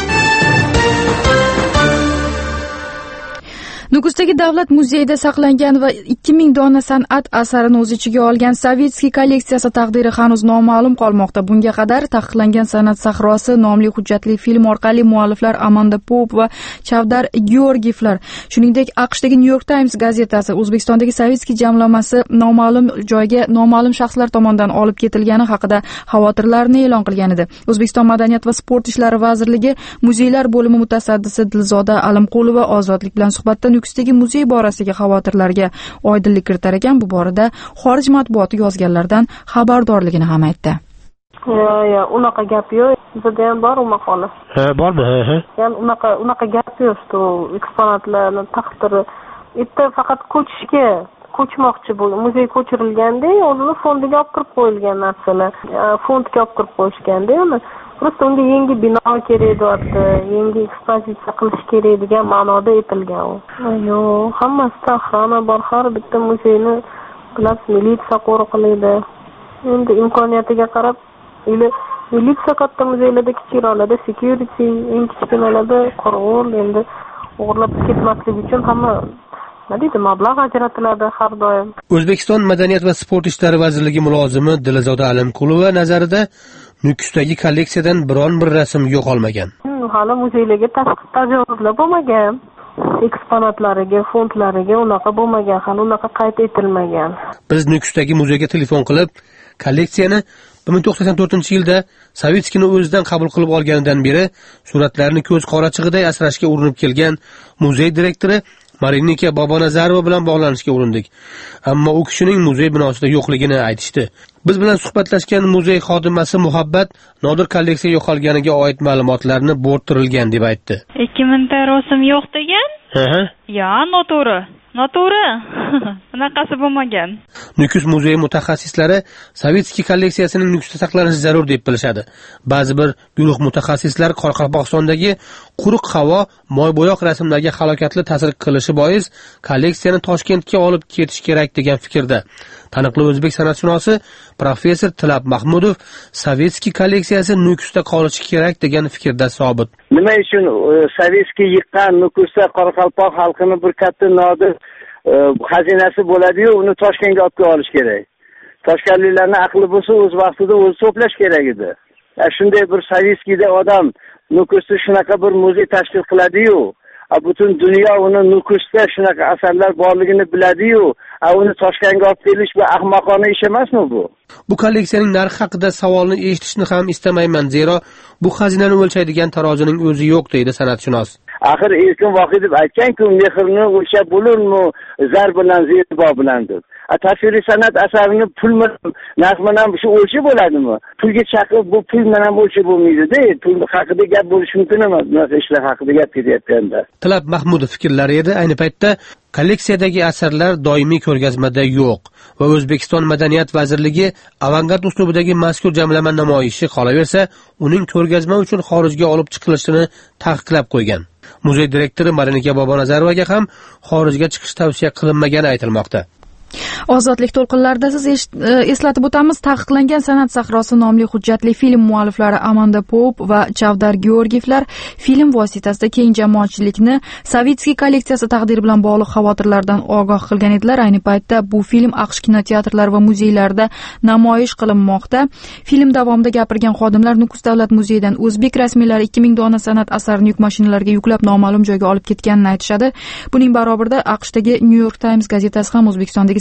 Nukusdagi davlat muzeyida saqlangan va ikki ming dona san'at asarini o'z ichiga olgan Savitskiy kolleksiyasi taqdiri hanuz noma'lum qolmoqda. Bunga qadar taqiqlangan san'at sahrosi nomli hujjatli film orqali mualliflar Amanda Pope va Chavdar Georgievlar, shuningdek AQShdagi New York Times gazetasi O'zbekistondagi Savitskiy jamlanmasi noma'lum joyga noma'lum shaxslar tomonidan olib ketilgani haqida xavotirlarni e'lon qilgan edi. O'zbekiston Madaniyat va sport ishlari vazirligi muzeylar bo'limi mutasaddisi Dilzoda Alimqulova ozodlik bilan suhbatda Nukusdagi muzey borasidagi xavotirlarga oydinlik kiritar ekan. Bu borada xorij matbuoti yozganlardan xabardorligini ham aytdi. Yo'q, yo'q, unaqa gap yo'q. Bizda ham bor u maqola. Ha, bormi? Ha, ha. Ya'ni unaqa unaqa gap yo'q, shu eksponatlarni taqdiri. Bitta faqat ko'chishga ko'chmoqchi bo'lgan, muzey ko'chirilganda, o'zini fondiga olib kirib qo'yilgan narsalar, fondga olib kirib qo'yishganda, uni Просто unga yangi bino kerak deyapti, yangi ekspozitsiya qilish kerak degan ma'noda aytilgan u. Yo'q, hammasi охрана bor, har bitta muzeyni bilasiz, militsiya qo'riqlaydi. Endi imkoniyatiga qarab, ili militsiya katta muzeylarda, kichikroqlarda security, eng kichkinalarda qo'rg'on, endi o'g'irlab ketmaslik uchun hamma nima mablag' ajratiladi har doim. O'zbekiston Madaniyat va sport ishlari vazirligi mulozimi Dilzoda Alimqulova nazarida Nukusdagi kolleksiyadan biron bir rasm yo'qolmagan. Hali muzeylarga tashqi tajovuzlar bo'lmagan. Eksponatlariga, fondlariga unaqa bo'lmagan, hali unaqa qayd etilmagan. Biz Nukusdagi muzeyga telefon qilib, kolleksiyani bir ming to'qson to'rtinchi yilda Savitskiyni o'zidan qabul qilib olganidan beri suratlarni ko'z qorachig'iday asrashga urinib kelgan muzey direktori Marinika Bobonazarova bilan bog'lanishga urindik. Ammo u kishining muzey binosida yo'qligini aytishdi. Biz bilan suhbatlashgan muzey xodimasi Muhabbat nodir kolleksiya yo'qolganiga oid ma'lumotlarni bo'rttirilgan deb aytdi. ikki mingta rasm yo'q degan? Ha, ya, noto'g'ri. Noto'g'ri. Bunaqasi bo'lmagan. Nukus muzeyi mutaxassislari Savitskiy kolleksiyasining Nukusda saqlanishi zarur deb bilishadi. Ba'zi bir guruh mutaxassislar Qoraqalpog'istondagi quruq havo moybo'yoq rasmlarga halokatli ta'sir qilishi bois kolleksiyani Toshkentga olib ketish kerak degan fikrda. Taniqli o'zbek san'atshunosi professor Tilab Mahmudov Savitskiy kolleksiyasi Nukusda qolishi kerak degan fikrda sobit. Nima uchun Savitskiy yiqqan Nukusda Qoraqalpoq xalqini bir katta nodir xazinasi bo'ladi-yu, uni Toshkentga olib olish kerak. Toshkentliklarning aqli bo'lsa, o'z vaqtida o'zi to'plash kerak edi. Shunday bir Savitskiyda odam Nukusda shunaqa bir muzey tashkil qiladi-yu, butun dunyo uni Nukusda shunaqa asarlar borligini biladi-yu, uni Toshkentga olib kelish bu ahmoqona ish emasmi bu? Bu kolleksiyaning narxi haqida savolni eshitishni ham istamayman, zero bu xazinani o'lchaydigan tarozining o'zi yo'q, deydi san'atshunos. Axir Erkin Vohidov aytgan-ku, mehrni o'lchab bo'lurmi, zar bilan, zebo bilan deb. Tasviriy san'at asarini pul narx bilan shu o'lchab bo'ladimi? Pulga chaqib bu pul bilan o'lchab bo'lmaydi-da. Pul haqida gap bo'lishi mumkin emas, bunaqa ishlar haqida gap ketayotganda. Tilab Mahmudov fikrlari edi. Ayni paytda kolleksiyadagi asarlar doimiy ko'rgazmada yo'q va O'zbekiston Madaniyat vazirligi avangard uslubidagi mazkur jamlama namoyishi qolaversa, uning ko'rgazma uchun xorijga olib chiqilishini taqiqlab qo'ygan. Muzey direktori Marinika Bobonazarovaga ham xorijga chiqish tavsiya qilinmagani aytilmoqda. Ozodlik to'lqinlarida siz eslatib o'tamiz, taqiqlangan san'at sahrosi nomli hujjatli film mualliflari Amanda Pope va Chavdar Georgievlar film vositasida keng jamoatchilikni Savitskiy kolleksiyasi taqdiri bilan bog'liq xavotirlardan ogoh qilgan edilar. Ayni paytda bu film AQSh kinoteatrlari va muzeylarida namoyish qilinmoqda. Film davomida gapirgan xodimlar Nukus davlat muzeyidan o'zbek rasmiylari ikki ming dona san'at asarini yuk mashinalarga yuklab noma'lum joyga olib ketganini aytishadi. Buning barobarida AQShdagi New York Times gazetasi ham O'zbekistondagi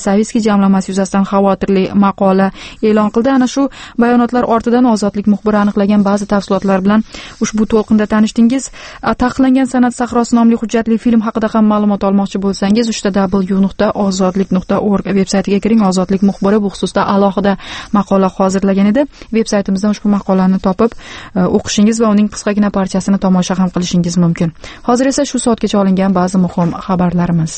Savitskiy jamlanmasi yuzasidan xavotirli maqola e'lon qildi. Ana shu bayonotlar ortidan Ozodlik muxbiri aniqlagan ba'zi tafsilotlar bilan ushbu to'lqinda tanishdingiz. Taqiqlangan san'at sahrosi nomli hujjatli film haqida ham ma'lumot olmoqchi bo'lsangiz, uch w nuqta ozodlik nuqta org veb-saytiga kiring. Ozodlik muxbiri bu xususda alohida maqola hozirlagan edi. Veb-saytimizdan ushbu maqolani topib o'qishingiz va uning qisqagina parchasini tomosha ham qilishingiz mumkin. Hozir esa shu soatgacha olingan ba'zi muhim xabarlarimiz.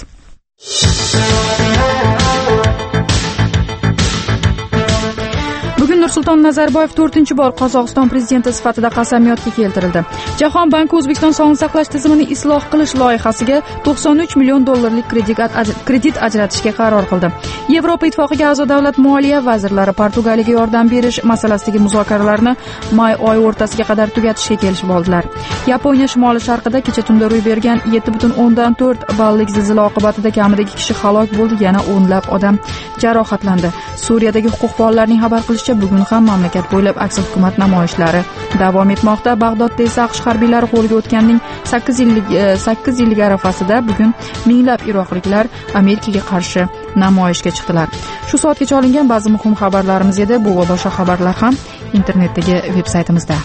Bugun Nursulton Nazarboyev to'rtinchi bor Qozog'iston prezidenti sifatida qasamyodga keltirildi. Jahon banki O'zbekiston sog'liqni saqlash tizimini isloh qilish loyihasiga to'qson uch million dollarlik kredit ajratishga qaror qildi. Yevropa Ittifoqiga a'zo davlat moliya vazirlari Portugaliyaga yordam berish masalasidagi muzokaralarni may oyi o'rtasiga qadar tugatishga kelishib oldilar. Yaponiya shimoli sharqida kecha tunda ro'y bergan yetti butun o'ndan to'rt ballik zilzila oqibatida kamida ikki kishi halok bo'ldi, yana o'nlab odam jarohatlandi. Suriyadagi huquqbonlarning xabar qilishicha, bugun ham mamlakat bo'ylab aksi hukumat namoyishlari davom etmoqda. Bag'dodda esa AQSh harbiylari qo'lga o'tganning sakkiz yillik sakkiz yillik arafasida bugun minglab iroqliklar Amerikaga qarshi namoyishga chiqdilar. Shu soatgacha olingan ba'zi muhim xabarlarimiz edi. Bu va boshqa xabarlar ham internetdagi veb-saytimizda.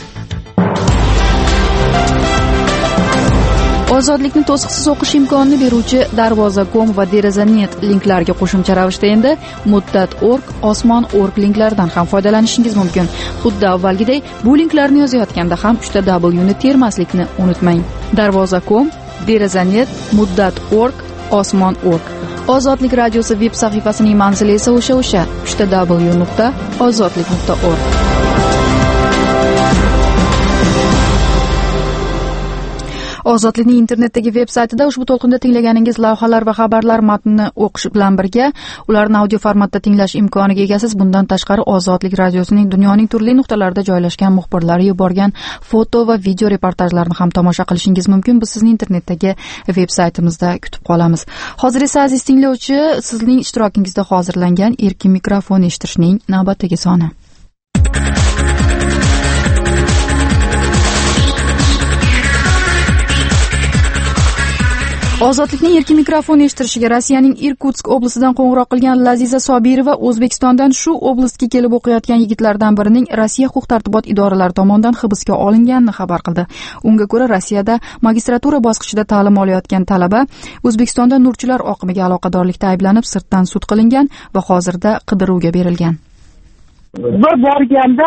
Ozodlikni to'siqsiz o'qish imkonini beruvchi Darvoza nokta com va Deraza nokta net linklarga qo'shimcha ravishda endi Muddat nokta org, Osmon nokta org linklaridan ham foydalanishingiz mumkin. Xuddi avvalgidek bu linklarni yozayotganda ham uch w ni termaslikni unutmang. Darvoza nokta com, Deraza nokta net, Muddat nokta org, Osmon nokta org. Ozodlik radiosi veb sahifasining manzili esa o'sha-o'sha uch w nuqta ozodlik nuqta org. Ozodlikning internetdagi veb-saytida ushbu to'lqinda tinglaganingiz lavhalar va xabarlar matnini o'qish bilan birga ularni audio formatda tinglash imkoniga egasiz. Bundan tashqari Ozodlik radiosining dunyoning turli nuqtalarida joylashgan muxbirlari yuborgan foto va video reportajlarni ham tomosha qilishingiz mumkin. Biz sizni internetdagi veb-saytimizda kutib qolamiz. Hozir esa aziz tinglovchi, sizning ishtirokingizda hozirlangan erkin mikrofon eshitishning navbatdagi soni. Ozodlikning erkin mikrofon eshittirishiga Rossiyaning Irkutsk oblasidan qo'ng'iroq qilgan Laziza Sobirova O'zbekistondan shu oblastga kelib o'qiyotgan yigitlardan birining Rossiya huquq-tartibot idoralari tomonidan hibsga olinganini xabar qildi. Unga ko'ra, Rossiyada magistratura bosqichida ta'lim olayotgan talaba O'zbekistonda nurchilar oqimiga aloqadorlikda ayblanib sirtdan sud qilingan va hozirda qidiruvga berilgan. Bir borganda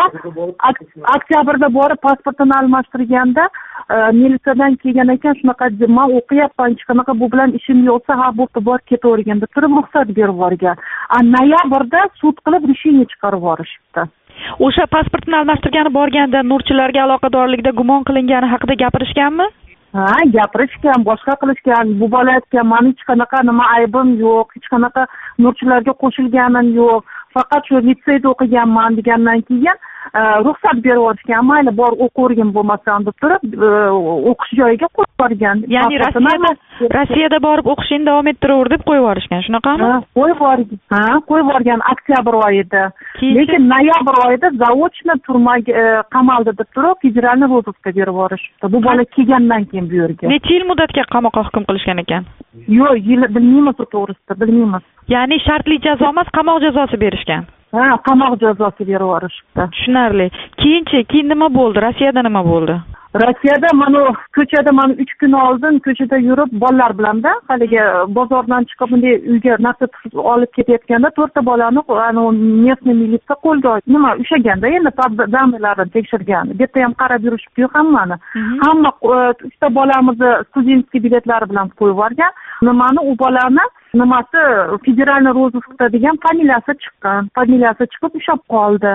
oktyabrda borib pasportini almashtirganda militsiyadan kelgan ekan, shunaqa men o'qiyapman, hech qanaqa bu bilan ishim yo'qsa, ha bo'pti, bor ketavergan deb turib ruxsat berib yuborgan. Noyabrda sud qilib решение chiqarib yuborishibdi. O'sha pasportini almashtirgani borganda nurchilarga aloqadorlikda gumon qilingani haqida gapirishganmi? Ha, gapirishgan, boshqa qilishgan. Bu bola aytgan, "Men hech qanaqa nima aybim yo'q, hech qanaqa nurchilarga qo'shilganim yo'q. Faqat shu litseyda o'qiganman" degandan keyin ruxsat berib yuborishgan. Mayli, bor o'qirgin bo'lmasam deb turib, o'qish joyiga qo'yib yuborgan. Ya'ni Rossiyada Rossiyada borib o'qishini davom ettiraver deb qo'yib yuborishgan, shunaqami? Ha, qo'yib yuborgan. Ha, qo'yib yuborgan oktyabr oyida. Lekin noyabr oyida zaochno turmaga qamaldi deb turib, federalniy rozыскка berib yuborishdi. Bu bola kelgandan keyin bu yerga. Necha yil muddatga qamoqqa hukm qilishgan ekan? Yo'q, yil bilmaymiz to'g'risida, bilmaymiz. Ya'ni shartli jazo emas, qamoq jazosi berishgan. Ha, qamoq jazosi berib yuborishdi. Tushunarli. Keyinchi, keyin nima bo'ldi? Rossiyada nima bo'ldi? Rossiyada mana ko'chada men uch kun oldin ko'chada yurib, bolalar bilan-da, haligi bozordan chiqib bunday uyga narsa olib ketayotganda to'rtta bolani ana местный militsiya qo'lga oldi. Nima ushaganda endi damlarni tekshirgan. Bu yerda ham qarab yurishibdi hammani. Hamma uchta bolamizni studentskiy biletlari bilan qo'yib yuborgan. Nimani u bolani nimasi federalniy rozыскda degan familiyasi chiqqan. Familiyasi chiqib ushab qoldi.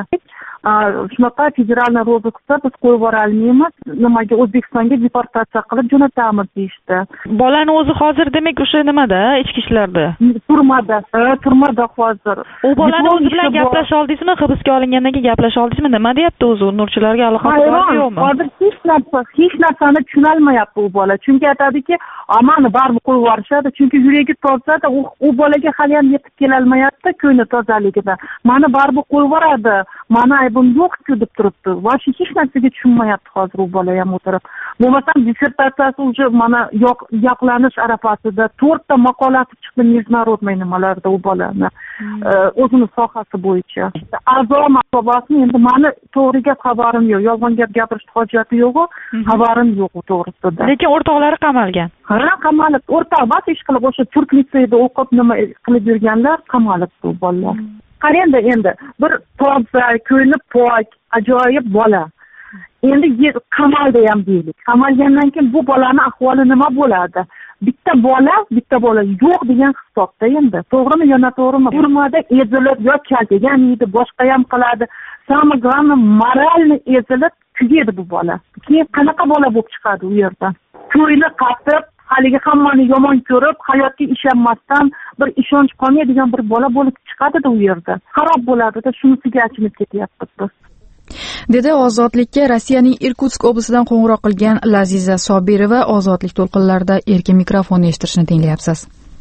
Shunaqa federalniy rozыскda biz qo'yib yuborolmaymiz, nimaga O'zbekistonga deportatsiya qilib jo'natamiz deyishdi. Bolani o'zi hozir demak o'sha nimada, ichki ishlarda? Turmada, turmada hozir. U bolani o'zi bilan gaplasha oldingizmi? Hibsga olingandan keyin gaplasha oldingizmi? Nima deyapti o'zi? Nurchilarga aloqasi bormi yo'qmi? Hozir hech narsa, hech narsani tushuna olmayapti u bola. Chunki aytadiki, "Amani baribir qo'yib yuborishadi, chunki yuragi toza-da, u bolaga hali ham yetib kela olmayapti ko'ngli tozaligida. Mani baribir qo'yib yuboradi. Mani aybim yo'q-ku deb turibdi. Voshi hech narsaga tushunmayapti hozir u bola ham o'tirib. Bo'lmasam dissertatsiyasi уже mana yoqlanish arafasida to'rtta maqolasi chiqdi международный nimalarda u bolani o'zini sohasi bo'yicha. A'zo masobasini endi meni to'g'ri gap xabarim yo'q, yolg'on gap gapirish hojati yo'q, xabarim yo'q u to'g'risida. Lekin o'rtoqlari qamalgan. Ha, qamalib, o'rtoq bas ish qilib o'sha turk litseyida o'qib nima qilib yurganlar qamalib bu bolalar. Qarangda endi bir toza, ko'ngli pok, ajoyib bola. Endi qamalda ham deylik. Qamalgandan keyin bu bolaning ahvoli nima bo'ladi? Bitta bola, bitta bola yo'q degan hisobda endi. To'g'rimi yo noto'g'rimi? Turmada ezilib yo kaltagan yeydi, boshqa ham qiladi. Самое главное, moralni ezilib kuyadi bu bola. Keyin qanaqa bola bo'lib chiqadi u yerdan? Ko'ngli qatib, haligi hammani yomon ko'rib, hayotga ishonmasdan bir ishonch qolmaydigan bir bola bo'lib chiqadi-da u yerda. Xarob bo'ladi-da, shunisiga achinib ketyapti biz. dedi Ozodlikka Rossiyaning Irkutsk oblasidan qo'ng'iroq qilgan Laziza Sobirova. Ozodlik to'lqinlarida erkin mikrofonni eshitishni tinglayapsiz.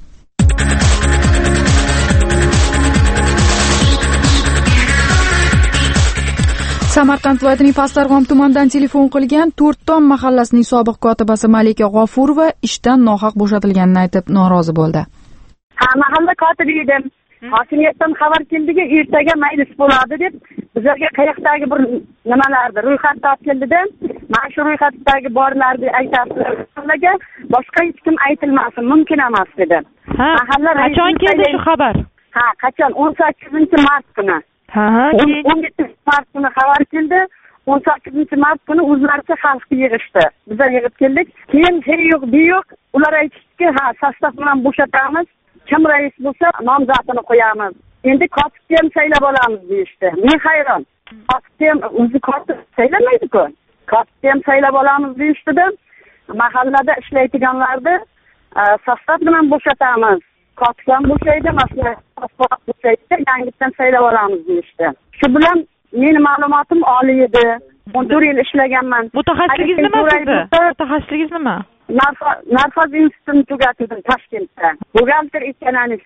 Samarqand viloyatining Pastdarg'om tumanidan telefon qilgan To'rttom mahallasining sobiq kotibasi Malika G'ofurova ishdan nohaq bo'shatilganini aytib norozi bo'ldi. Ha, mahalla kotibi edim. Hokimiyatdan xabar keldiki, ertaga majlis bo'ladi deb bizlarga qayoqdagi bir nimalarni ro'yxat topildi-da, mana shu ro'yxatdagi borlarni aytasiz. Boshqa hech kim aytilmasin, mumkin emas dedi. Ha, qachon keldi shu xabar? Ha, qachon? o'n sakkizinchi mart kuni. Ha, ha, o'n yettinchi mart kuni xabar keldi. o'n sakkizinchi mart kuni o'zlaricha xalqni yig'ishdi. Bizlar yig'ib keldik. Keyin hey yo'q, bu yo'q. Ular aytishdiki, ha, sostav bilan bo'shatamiz. Kim rais bo'lsa, nomzodini qo'yamiz. Endi kotibni ham saylab olamiz deyishdi. Men hayron. Kotibni ham o'zi kotib saylamaydi-ku. Kotibni ham saylab olamiz deyishdi-da. Mahallada ishlaydiganlarni sostav bilan bo'shatamiz. Kotib ham bo'shaydi, masalan, kotib bo'shaydi, yangidan saylab olamiz deyishdi. Shu bilan meni ma'lumotim oliy edi. o'n to'rt yil ishlaganman. Mutaxassisligingiz nima sizni? Mutaxassisligingiz nima? Narfaz institutini tugatdim Toshkentda. Buxgalter ekanman.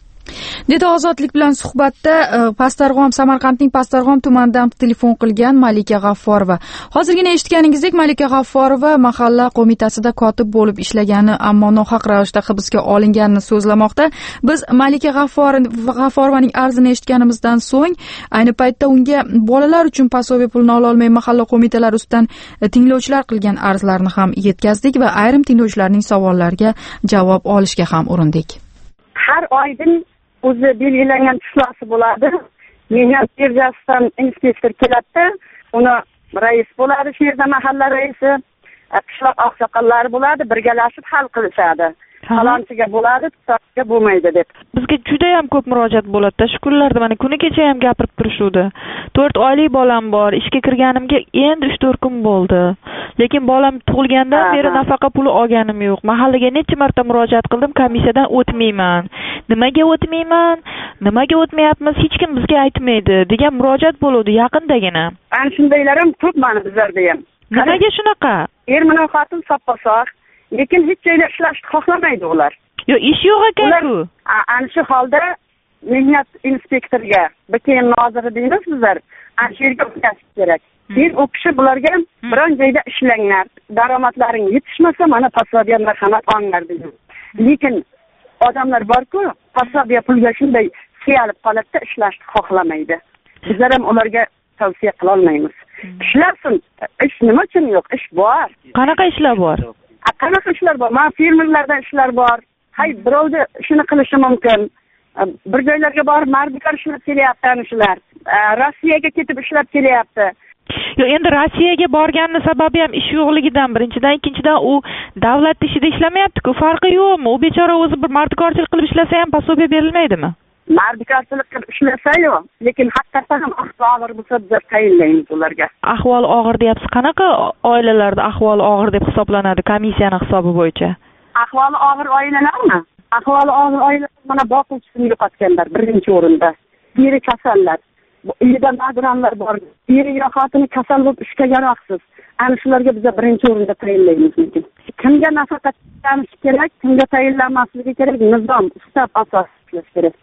dedi Ozodlik bilan suhbatda Pastdarg'om, Samarqandning Pastdarg'om tumanidan telefon qilgan Malika G'afforova. Hozirgina eshitganingizdek, Malika G'afforova mahalla qo'mitasida kotib bo'lib ishlagani, ammo nohaq ravishda hibsga olinganini so'zlamoqda. Biz Malika G'afforovaning arzini eshitganimizdan so'ng, ayni paytda unga bolalar uchun pasoviya pulini ola olmay mahalla qo'mitalari ustidan tinglovchilar qilgan arzlarni ham yetkazdik va ayrim tinglovchilarning savollariga javob olishga ham urindik. Har oydan o'zi belgilangan tushlosi bo'ladi. Mehnat birjasidan inspektor keladi. Uni rais bo'ladi, shu yerda mahalla raisi, qishloq oqsoqollari bo'ladi, birgalashib hal qilishadi. Falonchiga bo'ladi, tutoqqa bo'lmaydi deb. Bizga juda ham ko'p murojaat bo'ladi. Shu kunlarda mana kuni kecha ham gapirib turishuvdi. to'rt oylik bolam bor, ishga kirganimga endi uch to'rt kun bo'ldi. Lekin bolam tug'ilgandan beri nafaqa puli olganim yo'q. Mahallaga necha marta murojaat qildim, komissiyadan o'tmayman. Nimaga o'tmayman? Nimaga o'tmayapmiz? Hech kim bizga aytmaydi degan murojaat bo'ldi yaqindagina. Ana shundaylar ham ko'p mana bizlarda ham. Nimaga shunaqa? Er bilan xotin soppa-sog', lekin hech joyda ishlashni xohlamaydi ular. Yo, ish yo'q ekan-ku. Ana shu holda mehnat inspektoriga, bitim noziri deymiz bizlar, ana shu yerga o'tkazish kerak. Keyin u kishi bularga biron joyda ishlanglar, daromadlaring yetishmasa mana pasobiya marhamat olinglar deydi. Lekin odamlar bor-ku, pasobiya pulga shunday siyalib qoladi, ishlashni xohlamaydi. Bizlar ham ularga tavsiya qila olmaymiz. Ishlarsin. Ish nima uchun yo'q? Ish bor. Qanaqa ishlar bor? Qanaqa ishlar bor? Mana firmalardan ishlar bor. Hay, birovda shuni qilishi mumkin. Bir joylarga borib mardikor ishlab kelyapti ana shular. Rossiyaga ketib ishlab kelyapti. Yo, endi Rossiyaga borganning sababi ham ish yo'qligidan, birinchidan, ikkinchidan u davlat ishida ishlamayapti-ku, farqi yo'qmi? U bechora o'zi bir mardikorchilik qilib ishlasa ham pasobiya berilmaydimi? Mardikorchilik qilib ishlasa-yu, lekin haqiqatan ham ahvoli og'ir bo'lsa biz tayinlaymiz ularga. Ahvoli og'ir deyapsiz. Qanaqa oilalarda ahvoli og'ir deb hisoblanadi komissiyaning hisobi bo'yicha? Ahvoli og'ir oilalarmi? Ahvoli og'ir oilalar mana boquvchisini yo'qotganlar birinchi o'rinda. Biri kasallar. Uyda nogironlar bor. Eri yo xotini kasal bo'lib ishga yaroqsiz. Ana shularga biz birinchi o'rinda tayinlaymiz lekin. Kimga nafaqa to'lanish kerak, kimga tayinlanmasligi kerak, nizom, ustob asos qilish kerak-da.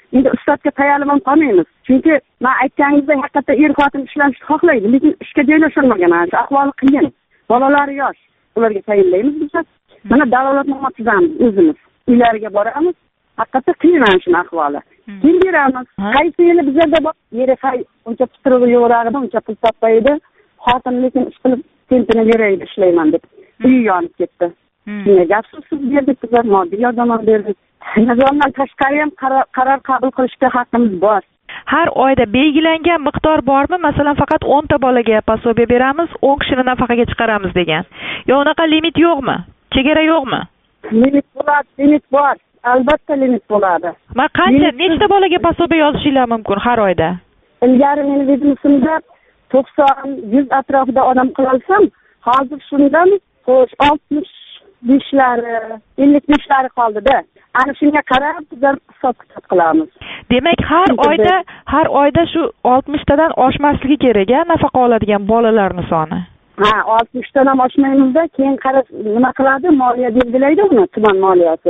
endi ustozga tayanib ham qolmaymiz. Chunki men aytganingizdek haqiqatda er xotin ishlashni xohlaydi, lekin ishga joylasholmagan, ana shu ahvoli qiyin. Bolalari yosh, ularga tayinlaymiz biz. Mana dalolatnoma tuzamiz o'zimiz. Uylariga boramiz. Haqiqatda qiyin ana shu ahvoli. Keyin beramiz. Qaysi yili bizlarda bor, yeri hay uncha puturib yo'rardi, uncha pul topmaydi. Xotin lekin ish qilib tentini beraydi, ishlayman deb. Uyi yonib ketdi. Shunga gapsiz berdik bizlar, moddiy yordam berdik. Nazardan tashqari ham qaror qabul qilishga haqqimiz bor. Har oyda belgilangan miqdor bormi? Masalan, faqat o'n ta bolaga пособие beramiz, o'n kishini nafaqaga chiqaramiz degan. Yo unaqa limit yo'qmi? Chegara yo'qmi? Limit bo'ladi, limit bor. Albatta limit bo'ladi. Ma qancha, nechta bolaga пособие yozishinglar mumkin har oyda? Ilgari meni biznesimda to'qson yuz atrofida odam qilsam, hozir shundan xo'sh oltmish beshlari, ellik beshlari qoldi-da. Ana shunga qarab bizlar hisob-kitob qilamiz. Demak, har oyda, har oyda shu oltmish tadan oshmasligi kerak-a, nafaqa oladigan bolalarning soni. Ha, oltmish tadan ham oshmaymizda, keyin qarab nima qiladi? Moliya belgilaydi uni, tuman moliyasi.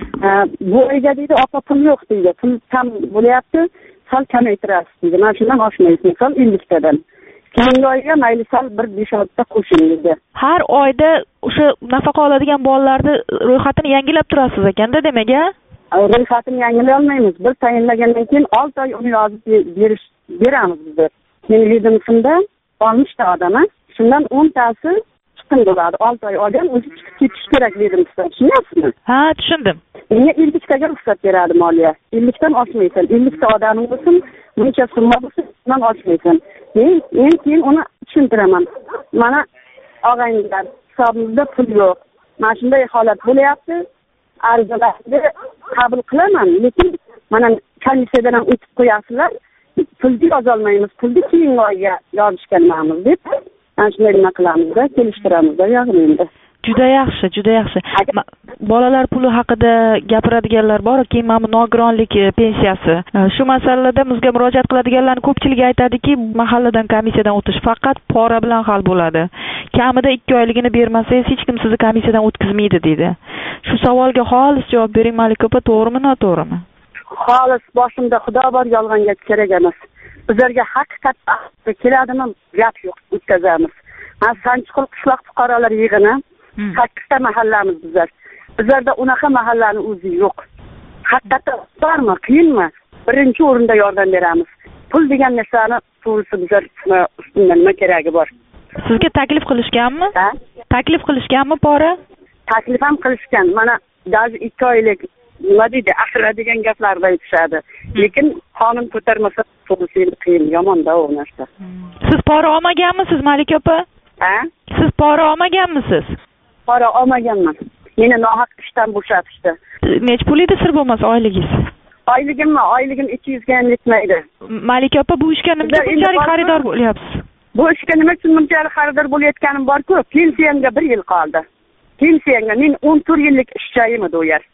Bu oyga deydi, opa pul yo'q deydi. Pul kam bo'lyapti, sal kamaytirasiz deydi. Mana shundan oshmaysiz, misol ellik tadan. Keyingi oyga mayli sal bir besh olti ta qo'shing deydi. Har oyda o'sha nafaqa oladigan bolalarni ro'yxatini yangilab turasiz ekanda, demak-a? Ro'yxatini yangilay olmaymiz. Bir tayinlagandan keyin olti oy uni yozib berish beramiz biz. Meni vidimsimda oltmish ta odam, shundan o'n tasi chiqim bo'ladi. olti oy olgan o'zi chiqib ketish kerak vidimsimda. Tushunyapsizmi? Ha, tushundim. Menga ellik taga ruxsat beradi moliya. ellik dan oshmaysan. ellik ta odaming bo'lsin, buncha summa bo'lsin, undan oshmaysan. Men men keyin uni tushuntiraman. Mana og'aynilar, hisobimizda pul yo'q. Mana shunday holat bo'lyapti. Arizalarni qabul qilaman, lekin mana komissiyadan ham o'tib qo'yasizlar. Pulni yozolmaymiz, pulni keyingi oyga yozishganmiz deb. Mana shunday nima qilamiz-da, kelishtiramiz-da, yozmaymiz. Juda yaxshi, juda yaxshi. Bolalar puli haqida gapiradiganlar bor, keyin mana nogironlik pensiyasi. Shu masalada bizga murojaat qiladiganlarning ko'pchiligi aytadiki, mahalladan komissiyadan o'tish faqat pora bilan hal bo'ladi. Kamida ikki oyligini bermasangiz, hech kim sizni komissiyadan o'tkazmaydi deydi. Shu savolga xolis javob bering, Malika opa, to'g'rimi, noto'g'rimi? Xolis boshimda Xudo bor, yolg'onga kerak emas. Bizlarga haqiqat keladimi, gap yo'q, o'tkazamiz. Men Sanchiqul qishloq fuqarolar yig'ini sakkizta mahallamiz bizlar. Bizlarda unaqa mahallani o'zi yo'q. Haqiqatda bormi, qiyinmi? Birinchi o'rinda yordam beramiz. Pul degan narsani to'g'risi bizlar ustundan nima keragi bor? Sizga taklif qilishganmi? Ha? Taklif qilishganmi pora? Taklif ham qilishgan. Mana даже ikki oylik nima deydi, axira degan gaplarni aytishadi. Lekin qonun ko'tarmasa to'g'risi qiyin, yomon-da u narsa. Siz pora olmaganmisiz, Malika opa? Ha? Siz pora olmaganmisiz? Pora olmaganman. Meni nohaq ishdan bo'shatishdi. Nech pul edi sir bo'lmasa oyligingiz? Oyligimmi? Oyligim ikki yuz ga ham yetmaydi. Malika opa, bu ishga nima bunchalik xaridor bo'lyapsiz? Bu ishga nima uchun bunchalik xaridor bo'layotganim bor-ku, pensiyamga bir yil qoldi. Pensiyamga men o'n to'rt yillik ishchayim edi u yer.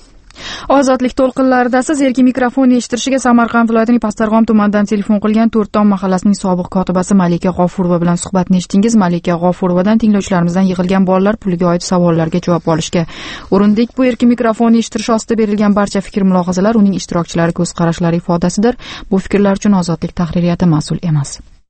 Ozodlik to'lqinlarida siz erkin mikrofon eshittirishiga Samarqand viloyatining Pastdarg'om tumanidan telefon qilgan To'rttom mahallasining sobiq kotibasi Malika G'ofurova bilan suhbatni eshitdingiz. Malika G'ofurovadan tinglovchilarimizdan yig'ilgan bolalar puliga oid savollarga javob olishga urindik. Bu erkin mikrofon eshittirish ostida berilgan barcha fikr mulohazalar uning ishtirokchilari ko'z qarashlari ifodasidir. Bu fikrlar uchun Ozodlik tahririyati mas'ul emas.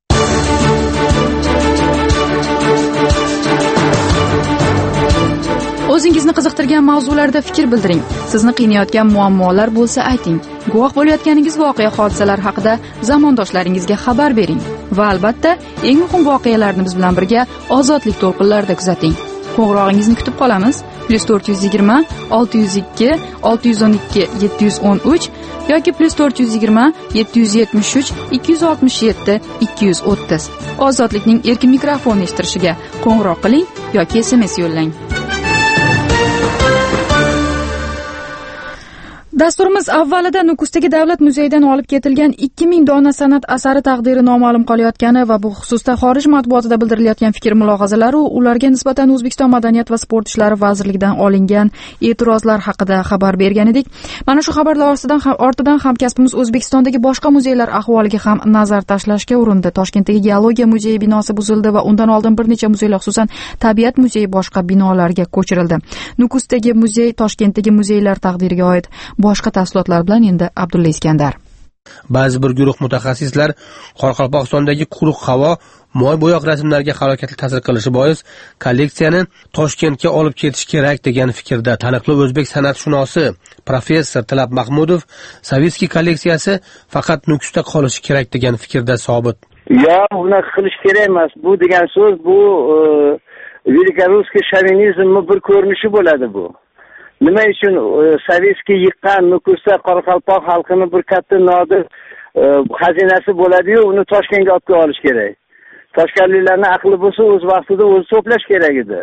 O'zingizni qiziqtirgan mavzularda fikr bildiring. Sizni qiynayotgan muammolar bo'lsa ayting. Guvoh bo'layotganingiz voqea hodisalar haqida zamondoshlaringizga xabar bering. Va albatta, eng muhim voqealarni biz bilan birga Ozodlik to'lqinlarida kuzating. Qo'ng'irog'ingizni kutib qolamiz. plus to'rt yuz yigirma olti yuz ikki olti yuz o'n ikki yetti yuz o'n uch yoki plus to'rt yuz yigirma yetti yuz yetmish uch ikki yuz oltmish yetti ikki yuz o'ttiz. Ozodlikning erkin mikrofon eshittirishiga qo'ng'iroq qiling yoki S M S yo'llang. Dasturimiz avvalida Nukusdagi davlat muzeyidan olib ketilgan ikki ming dona san'at asari taqdiri noma'lum qolayotgani va bu xususda xorij matbuotida bildirilayotgan fikr mulohazalar va ularga nisbatan O'zbekiston Madaniyat va sport ishlari vazirligidan olingan e'tirozlar haqida xabar bergan edik. Mana shu xabarlar ostidan ortidan hamkasbimiz O'zbekistondagi boshqa muzeylar ahvoliga ham nazar tashlashga urindi. Toshkentdagi geologiya muzeyi binosi buzildi va undan oldin bir necha muzeylar, xususan tabiat muzeyi boshqa binolarga ko'chirildi. Nukusdagi muzey Toshkentdagi muzeylar taqdiriga oid boshqa tafsilotlar bilan endi Abdulla Iskandar. Ba'zi bir guruh mutaxassislar Qoraqalpog'istondagi quruq havo moy bo'yoq rasmlarga halokatli ta'sir qilishi bois kolleksiyani Toshkentga olib ketish kerak degan fikrda. Taniqli o'zbek san'atshunosi professor Tilab Mahmudov Savitskiy kolleksiyasi faqat Nukusda qolishi kerak degan fikrda sobit. Yo, bunaqa qilish kerak emas. Bu degan so'z bu velikoruskiy shovinizmni bir ko'rinishi bo'ladi bu. Nima uchun Savitskiy yiqqan Nukusda Qoraqalpoq xalqini bir katta nodir xazinasi bo'ladi-yu, uni Toshkentga olib olish kerak. Toshkentliklarning aqli bo'lsa, o'z vaqtida o'zi to'plash kerak edi.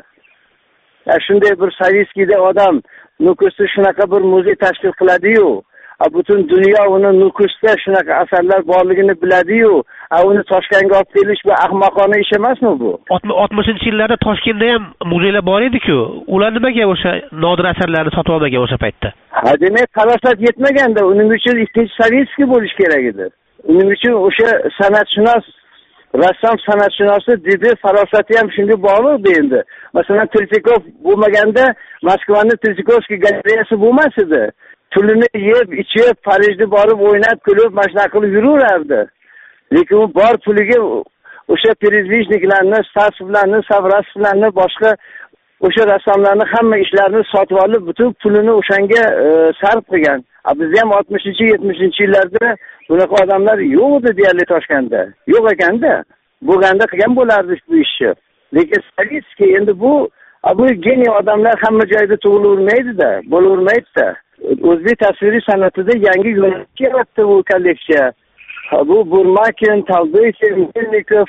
Shunday bir Savitskiyda odam Nukusda shunaqa bir muzey tashkil qiladi-yu, butun dunyo uni Nukusda shunaqa asarlar borligini biladi-yu, uni Toshkentga olib kelish bu ahmoqona ish emasmi bu? oltmishinchi yillarda Toshkentda ham muzeylar bor edi-ku, ular nimaga o'sha nodir asarlarni sotib olmagan o'sha paytda? Ha, demak, farosat yetmaganda, uning uchun ikkinchi Savitskiy bo'lish kerak edi. Uning uchun o'sha san'atshunos, rassom san'atshunosi dedi, farosati ham shunga bog'liq endi. Masalan, Tretiyakov bo'lmaganda Moskvaning Tretiyakovskiy galereyasi bo'lmas edi. Pulini yeb, ichib, Parijda borib o'ynab, kulib, mashina qilib yuraverardi. Lekin u bor puliga o'sha perezvishniklarni, Stasovlarni, Savrasovlarni, boshqa o'sha rassomlarni hamma ishlarini sotib olib, butun pulini o'shanga sarf qilgan. Bizda ham oltmishinchi yetmishinchi yillarda bunaqa odamlar yo'q edi deyarli Toshkentda. Yo'q ekanda. Bo'lganda qilgan bo'lardi bu ishni. Lekin Savitskiy endi bu bu geniy odamlar hamma joyda tug'ilavermaydi-da, bo'lavermaydi-da. O'zbek tasviriy san'atida yangi yo'nalish yaratdi bu kolleksiya. Bu Burmakin, Talbekov, Melnikov,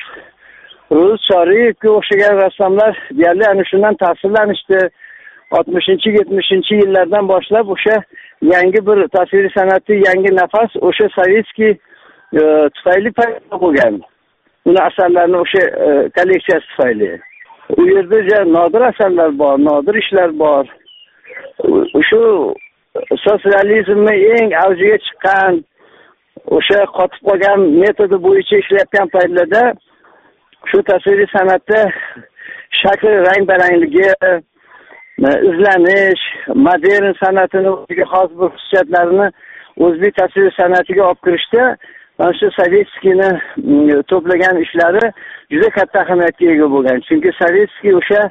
Rus Sharipga o'xshagan rassomlar deyarli ana shundan ta'sirlanishdi. oltmishinchi yetmishinchi yillardan boshlab o'sha yangi bir tasviriy san'atda yangi nafas o'sha Savitskiy tufayli paydo bo'lgan. Uni asarlarini o'sha kolleksiyasi tufayli. U yerda nodir asarlar bor, nodir ishlar bor. Shu sotsializmning eng avjiga chiqqan o'sha qotib qolgan metodi bo'yicha ishlayotgan paytlarda shu tasviriy san'atda shakl rang-barangligi, izlanish, modern san'atini o'ziga xos bir xususiyatlarini o'zbek tasviriy san'atiga olib kirishda mana shu Savitskiyni to'plagan ishlari juda katta ahamiyatga ega bo'lgan. Chunki Savitskiy o'sha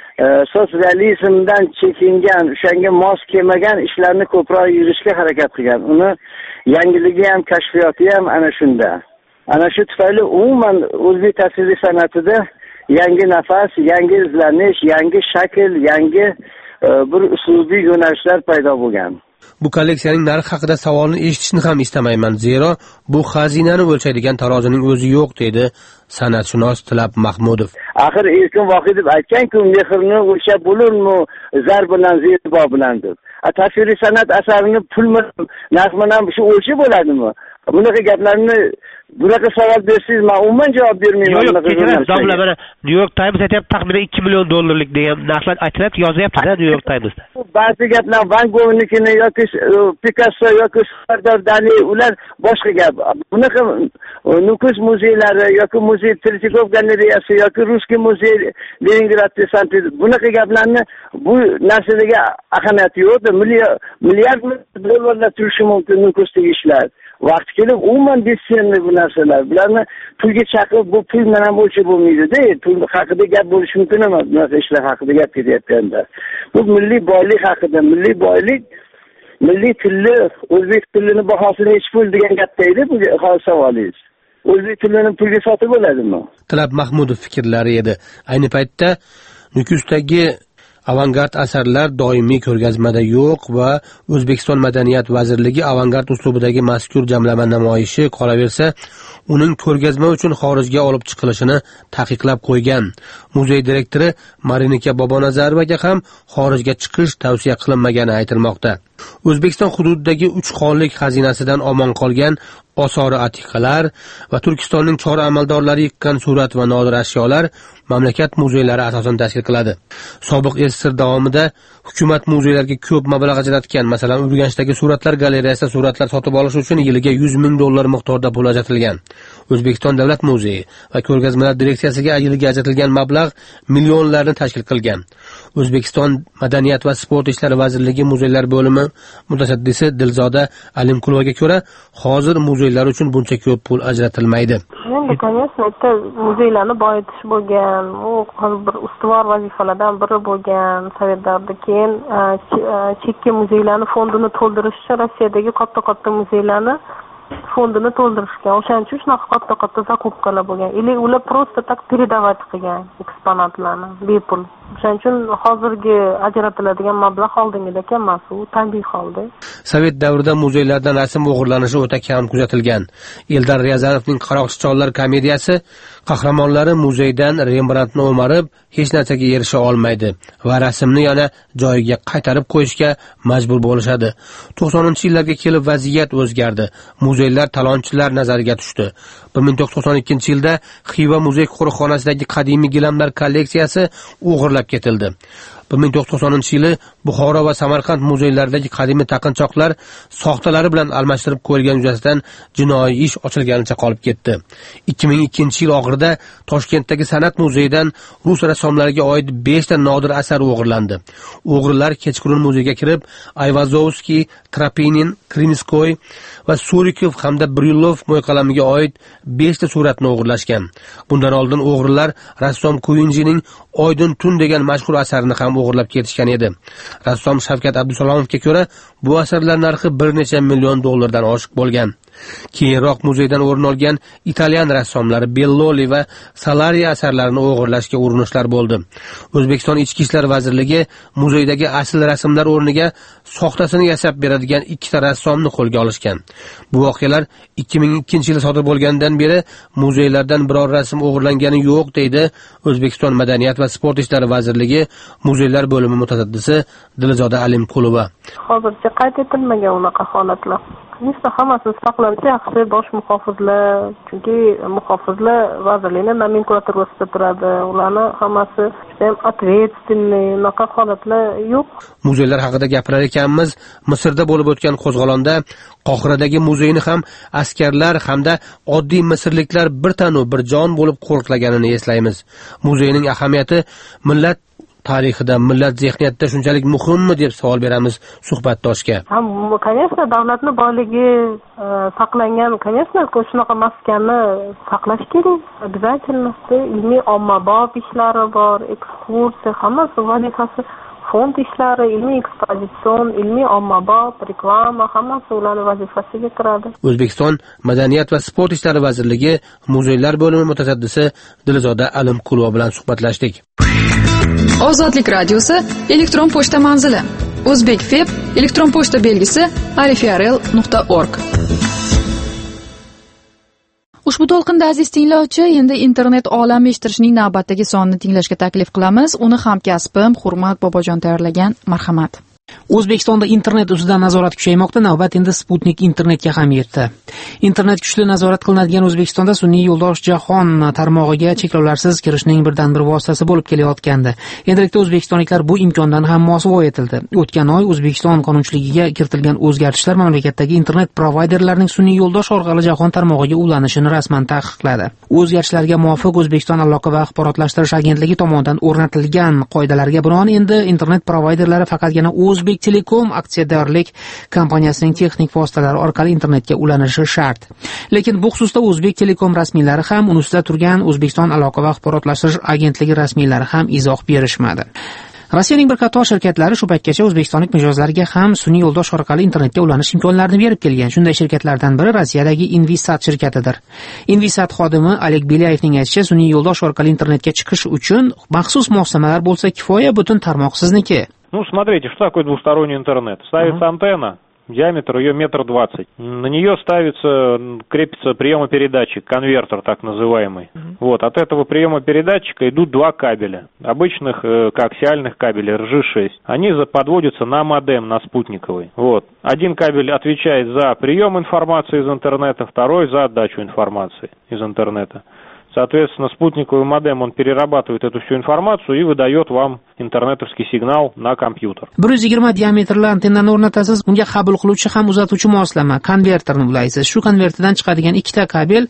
sotsializmdan chekingan, o'shanga mos kelmagan ishlarni ko'proq yurishga harakat qilgan. Uni yangiligi ham, kashfiyoti ham ana shunda. Ana shu tufayli umuman o'zbek tasviriy san'atida yangi nafas, yangi izlanish, yangi shakl, yangi bir uslubiy yo'nalishlar paydo bo'lgan. Bu kolleksiyaning narxi haqida savolni eshitishni ham istamayman, zero bu xazinani o'lchaydigan tarozining o'zi yo'q, dedi san'atshunos Tilab Mahmudov. Axir Erkin Vohidov aytgan-ku, mehrni o'lchab bo'lurmi, zar bilan, zebo bilan deb. Tasviriy san'at asarini pul bilan, narx bilan shu o'lchab bo'ladimi? Bunaqa gaplarni bunaqa savol bersangiz, men umuman javob bermayman. Yo'q, kechirasiz, domla, mana New York Times aytayapti, taxminan ikki million dollarlik degan narxlar aytilyapti, yozyapti-da New York Timesda. Ba'zi gaplar Van Goghnikini yoki Picasso yoki Sardor Dali, ular boshqa gap. Bunaqa Nukus muzeylari yoki muzey Tretyakov galereyasi yoki Ruskiy muzey Leningradda, Sankt-Peterburg, bunaqa gaplarni bu narsaga ahamiyati yo'q. Milliard dollarlar turishi mumkin Nukusdagi ishlar. Vaqti kelib umuman besenli bu narsalar. Bularni pulga chaqirib, bu pul bilan o'lchab bo'lmaydi-da. Pul haqida gap bo'lishi mumkin emas, bunaqa ishlar haqida gap ketayotganda. Bu milliy boylik haqida, milliy boylik, milliy tilli, o'zbek tilining bahosini nechi pul degan gapdaydi bu savolingiz. O'zbek tilini pulga sotib bo'ladimi? Tilab Mahmudov fikrlari edi. Ayni paytda Nukusdagi avangard asarlar doimiy ko'rgazmada yo'q va O'zbekiston Madaniyat vazirligi avangard uslubidagi mazkur jamlama namoyishi qolaversa, uning ko'rgazma uchun xorijga olib chiqilishini taqiqlab qo'ygan. Muzey direktori Marinika Bobonazarovaga ham xorijga chiqish tavsiya qilinmagani aytilmoqda. O'zbekiston hududidagi uch xonlik xazinasidan omon qolgan osori atiqalar va Turkistonning chora amaldorlari yiqqan surat va nodir ashyolar mamlakat muzeylari asosan tashkil qiladi. Sobiq S S R davomida hukumat muzeylarga ko'p mablag' ajratgan. Masalan, Urganchdagi suratlar galereyasida suratlar sotib olish uchun yiliga yuz ming dollar miqdorida pul ajratilgan. O'zbekiston Davlat muzeyi va ko'rgazmalar direksiyasiga yiliga ajratilgan mablag' millionlarni tashkil qilgan. O'zbekiston Madaniyat va sport ishlari vazirligi muzeylar bo'limi mutasaddisi Dilzoda Alimkulovaga ko'ra, hozir muzeylar uchun buncha ko'p pul ajratilmaydi. Endi, конечно, это muzeylarni boyitish bo'lgan, u bir ustuvor vazifalardan biri bo'lgan Sovet davrida. Keyin chekka muzeylarni fondini to'ldirish uchun Rossiyadagi katta-katta muzeylarni fondini to'ldirishgan. O'shaning uchun shunaqa katta-katta zakupkalar bo'lgan. Или ular просто так передавать qilgan eksponatlarni bepul. O'shaning uchun hozirgi ajratiladigan mablag' oldingidek emas, u tabiiy holda. Sovet davrida muzeylardan rasm o'g'irlanishi o'ta kam kuzatilgan. Eldar Riyazanovning Qaroqchi chollar komediyasi qahramonlari muzeydan Rembrandtni o'marib, hech narsaga erisha olmaydi va rasmni yana joyiga qaytarib qo'yishga majbur bo'lishadi. to'qsoninchi yillarga kelib vaziyat o'zgardi. Muzeylar talonchilar nazariga tushdi. bir ming to'qqiz yuz to'qson ikkinchi yilda Xiva muzey qo'riqxonasidagi qadimiy gilamlar kolleksiyasi o'g'irlab ketildi. bir ming to'qqiz yuz to'qsoninchi yili Buxoro va Samarqand muzeylaridagi qadimiy taqinchoqlar soxtalari bilan almashtirib qo'yilgan yuzasidan jinoiy ish ochilganicha qolib ketdi. ikki ming ikkinchi yil oxirida Toshkentdagi San'at muzeyidan rus rassomlariga oid besh ta nodir asar o'g'irlandi. O'g'rilar kechqurun muzeyga kirib, Ayvazovskiy, Tropinin, Krimskoy va Surikov hamda Bryullov mo'yqalamiga oid besh ta suratni o'g'irlashgan. Bundan oldin o'g'rilar rassom Kuyinjining Oydin tun degan mashhur asarini ham o'g'irlab ketishgan edi. Rassom Shavkat Abdusalomovga ko'ra, bu asarlar narxi bir necha million dollardan oshiq bo'lgan. Keyinroq muzeydan o'rin olgan italyan rassomlari Belloli va Salari asarlarini o'g'irlashga urinishlar bo'ldi. O'zbekiston Ichki ishlar vazirligi muzeydagi asl rasmlar o'rniga soxtasini yasab beradigan ikkita rassomni qo'lga olishgan. Bu voqealar ikki ming ikkinchi yil sodir bo'lgandan beri muzeylardan biror rasm o'g'irlangani yo'q, deydi O'zbekiston Madaniyat va sport ishlari vazirligi muzeylar bo'limi mutasaddisi Dilzoda Alimkulova. Hozircha qayd etilmagan unaqa holatlar. Конечно, hammasini saqlanishi yaxshi, bosh muhofizlar, chunki muhofizlar vazirlikning nomenklaturasida turadi. Ularni hammasi ham ответственный, unaqa holatlar yo'q. Muzeylar haqida gapirar ekanmiz. Misrda bo'lib o'tgan qo'zg'olonda Qohiradagi muzeyni ham askarlar hamda oddiy misrliklar bir tanu bir jon bo'lib qo'riqlaganini eslaymiz. Muzeyning ahamiyati millat tarixida, millat zehniyatida shunchalik muhimmi deb savol beramiz suhbatdoshga. Ha, конечно, davlatning boyligi saqlangan, конечно, shunaqa maskanni saqlash kerak. Обязательно. Ilmiy ommabop ishlari bor, ekskursiya, hammasi vazifasi. Fond ishlari, ilmiy ekspozitsion, ilmiy ommabop, reklama, hammasi ularning vazifasiga kiradi. O'zbekiston Madaniyat va sport ishlari vazirligi muzeylar bo'limi mutasaddisi Dilzoda Alimkulova bilan suhbatlashdik. Ozodlik radiosi elektron pochta manzili o'zbekfeb elektron pochta belgisi arifiarel nuqta org. Ushbu to'lqinda aziz tinglovchi, endi internet olami eshittirishning navbatdagi sonini tinglashga taklif qilamiz. Uni hamkasbim Hurmat Bobojon tayyorlagan. Marhamat. O'zbekistonda internet ustidan nazorat kuchaymoqda, navbat endi Sputnik internetga ham yetdi. Internet kuchli nazorat qilinadigan O'zbekistonda sun'iy yo'ldosh jahon tarmog'iga cheklovlarsiz kirishning birdan bir vositasi bo'lib kelayotgandi. Endilikda o'zbekistonliklar bu imkondan ham mosuvo etildi. O'tgan oy O'zbekiston qonunchiligiga kiritilgan o'zgartishlar mamlakatdagi internet provayderlarining sun'iy yo'ldosh orqali jahon tarmog'iga ulanishini rasman taqiqladi. O'zgartishlarga muvofiq O'zbekiston aloqa va axborotlashtirish agentligi tomonidan o'rnatilgan qoidalarga binoan endi internet provayderlari faqatgina O'zbek Telekom aksiyadorlik kompaniyasining texnik vositalari orqali internetga ulanishi shart. Lekin bu xususda O'zbek Telekom rasmiylari ham, uni ustida turgan O'zbekiston aloqa va axborotlashtirish agentligi rasmiylari ham izoh berishmadi. Rossiyaning bir qator shirkatlari shu paytgacha o'zbekistonlik mijozlarga ham sun'iy yo'ldosh orqali internetga ulanish imkonlarini berib kelgan. Shunday shirkatlardan biri Rossiyadagi Invisat shirkatidir. Invisat xodimi Oleg Belyayevning aytishicha, sun'iy yo'ldosh orqali internetga chiqish uchun maxsus moslamalar bo'lsa kifoya, butun tarmoq sizniki. Ну, смотрите, что такое двусторонний интернет. Ставится uh-huh. антенна, диаметр ее метр двадцать. На нее ставится, крепится приемопередатчик, конвертер так называемый. Uh-huh. Вот, от этого приемопередатчика идут два кабеля, обычных э, коаксиальных кабелей эр жэ шесть. Они подводятся на модем, на спутниковый. Вот, один кабель отвечает за прием информации из интернета, второй за отдачу информации из интернета. Соответственно, спутниковый модем, он перерабатывает эту всю информацию и выдает вам internetовский signal на kompyuter. bir yuz yigirma diametrli antennani o'rnatasiz, unga qabul qiluvchi ham uzatuvchi moslama, konverterni ulaysiz. Shu konverterdan chiqadigan ikkita kabel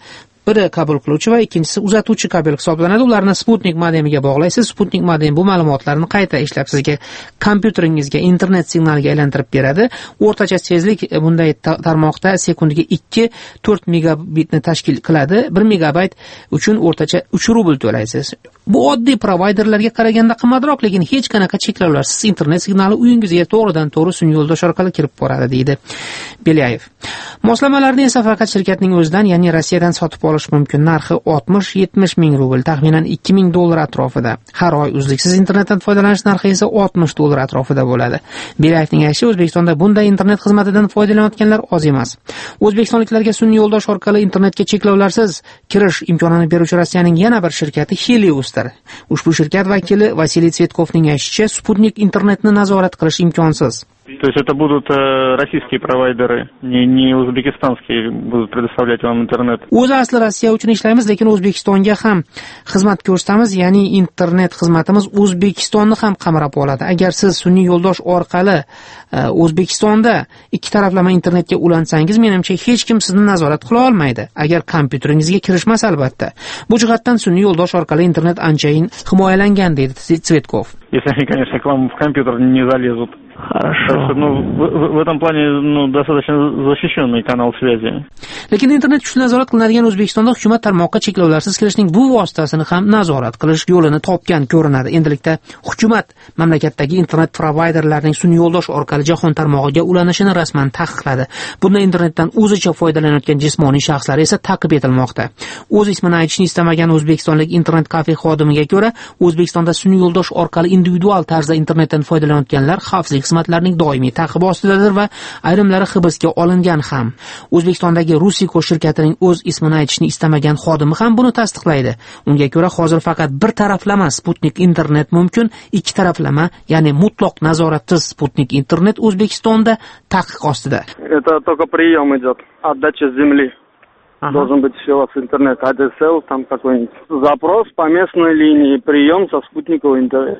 biri qabul qiluvchi va ikkinchisi uzatuvchi kabel hisoblanadi. Ularni Sputnik modemiga bog'laysiz. Sputnik modem bu ma'lumotlarni qayta ishlab sizga kompyuteringizga internet signaliga aylantirib beradi. O'rtacha tezlik bunday tarmoqda sekundiga ikki to'rt megabitni tashkil qiladi. bir megabayt uchun o'rtacha uch rubl to'laysiz. Bu oddiy provayderlarga qaraganda qimmatroq, lekin hech qanaqa cheklovlarsiz internet signali uyingizga to'g'ridan to'g'ri sun'iy yo'ldosh orqali kirib boradi, deydi Belayev. Moslamalarni esa faqat shirkatning o'zidan, ya'ni Rossiyadan sotib olish mumkin. Narxi oltmish yetmish ming rubl, taxminan ikki ming dollar atrofida. Har oy uzluksiz internetdan foydalanish narxi esa oltmish dollar atrofida bo'ladi. Belayevning aytishicha, O'zbekistonda bunday internet xizmatidan foydalanayotganlar oz emas. O'zbekistonliklarga sun'iy yo'ldosh orqali internetga cheklovlarsiz kirish imkonini beruvchi Rossiyaning yana bir shirkati Heliosdir. Ushbu shirkat vakili Vasiliy Tsvetkovning aytishicha, Sputnik internetni nazorat qilish imkonsiz. То есть это будут э, российские провайдеры, не, не узбекистанские будут предоставлять вам интернет. O'zi asli Rossiya uchun ishlaymiz, lekin O'zbekistonga ham xizmat ko'rsatamiz, ya'ni internet xizmatimiz O'zbekistonni ham qamrab oladi. Agar siz sun'iy yo'ldosh orqali O'zbekistonda ikki taraflama internetga ulansangiz, menimcha hech kim sizni nazorat qila olmaydi. Agar kompyuteringizga kirishmas albatta. Bu jihatdan sun'iy yo'ldosh orqali internet anchayin himoyalangan, deydi Tsvetkov. Если они, конечно, к вам в компьютер не залезут. Хорошо. Ну, в, в этом плане ну, достаточно защищенный канал связи. Lekin internet kuchli nazorat qilinadigan O'zbekistonda hukumat tarmoqqa cheklovlarsiz kirishning bu vositasini ham nazorat qilish yo'lini topgan ko'rinadi. Endilikda hukumat mamlakatdagi internet provayderlarning sun'iy yo'ldosh orqali jahon tarmog'iga ulanishini rasman taqiqladi. Bunday internetdan o'zicha foydalanayotgan jismoniy shaxslar esa ta'qib etilmoqda. O'z ismini aytishni istamagan o'zbekistonlik internet kafe xodimiga ko'ra, O'zbekistonda sun'iy yo'ldosh orqali individual tarzda internetdan foydalanayotganlar xavfsizlik xizmatlarining doimiy ta'qibi ostidadir va ayrimlari hibsga olingan ham. O'zbekistondagi Rusiko shirkatining o'z ismini aytishni istamagan xodimi ham buni tasdiqlaydi. Unga ko'ra, hozir faqat bir taraflama Sputnik internet mumkin, ikki taraflama, ya'ni mutlaq nazoratsiz Sputnik internet O'zbekistonda taqiq ostida. Это только прием идет, отдача земли. Должен быть еще у вас интернет, эй ди эс эл, там какой-нибудь запрос по местной линии, прием со спутникового интернета.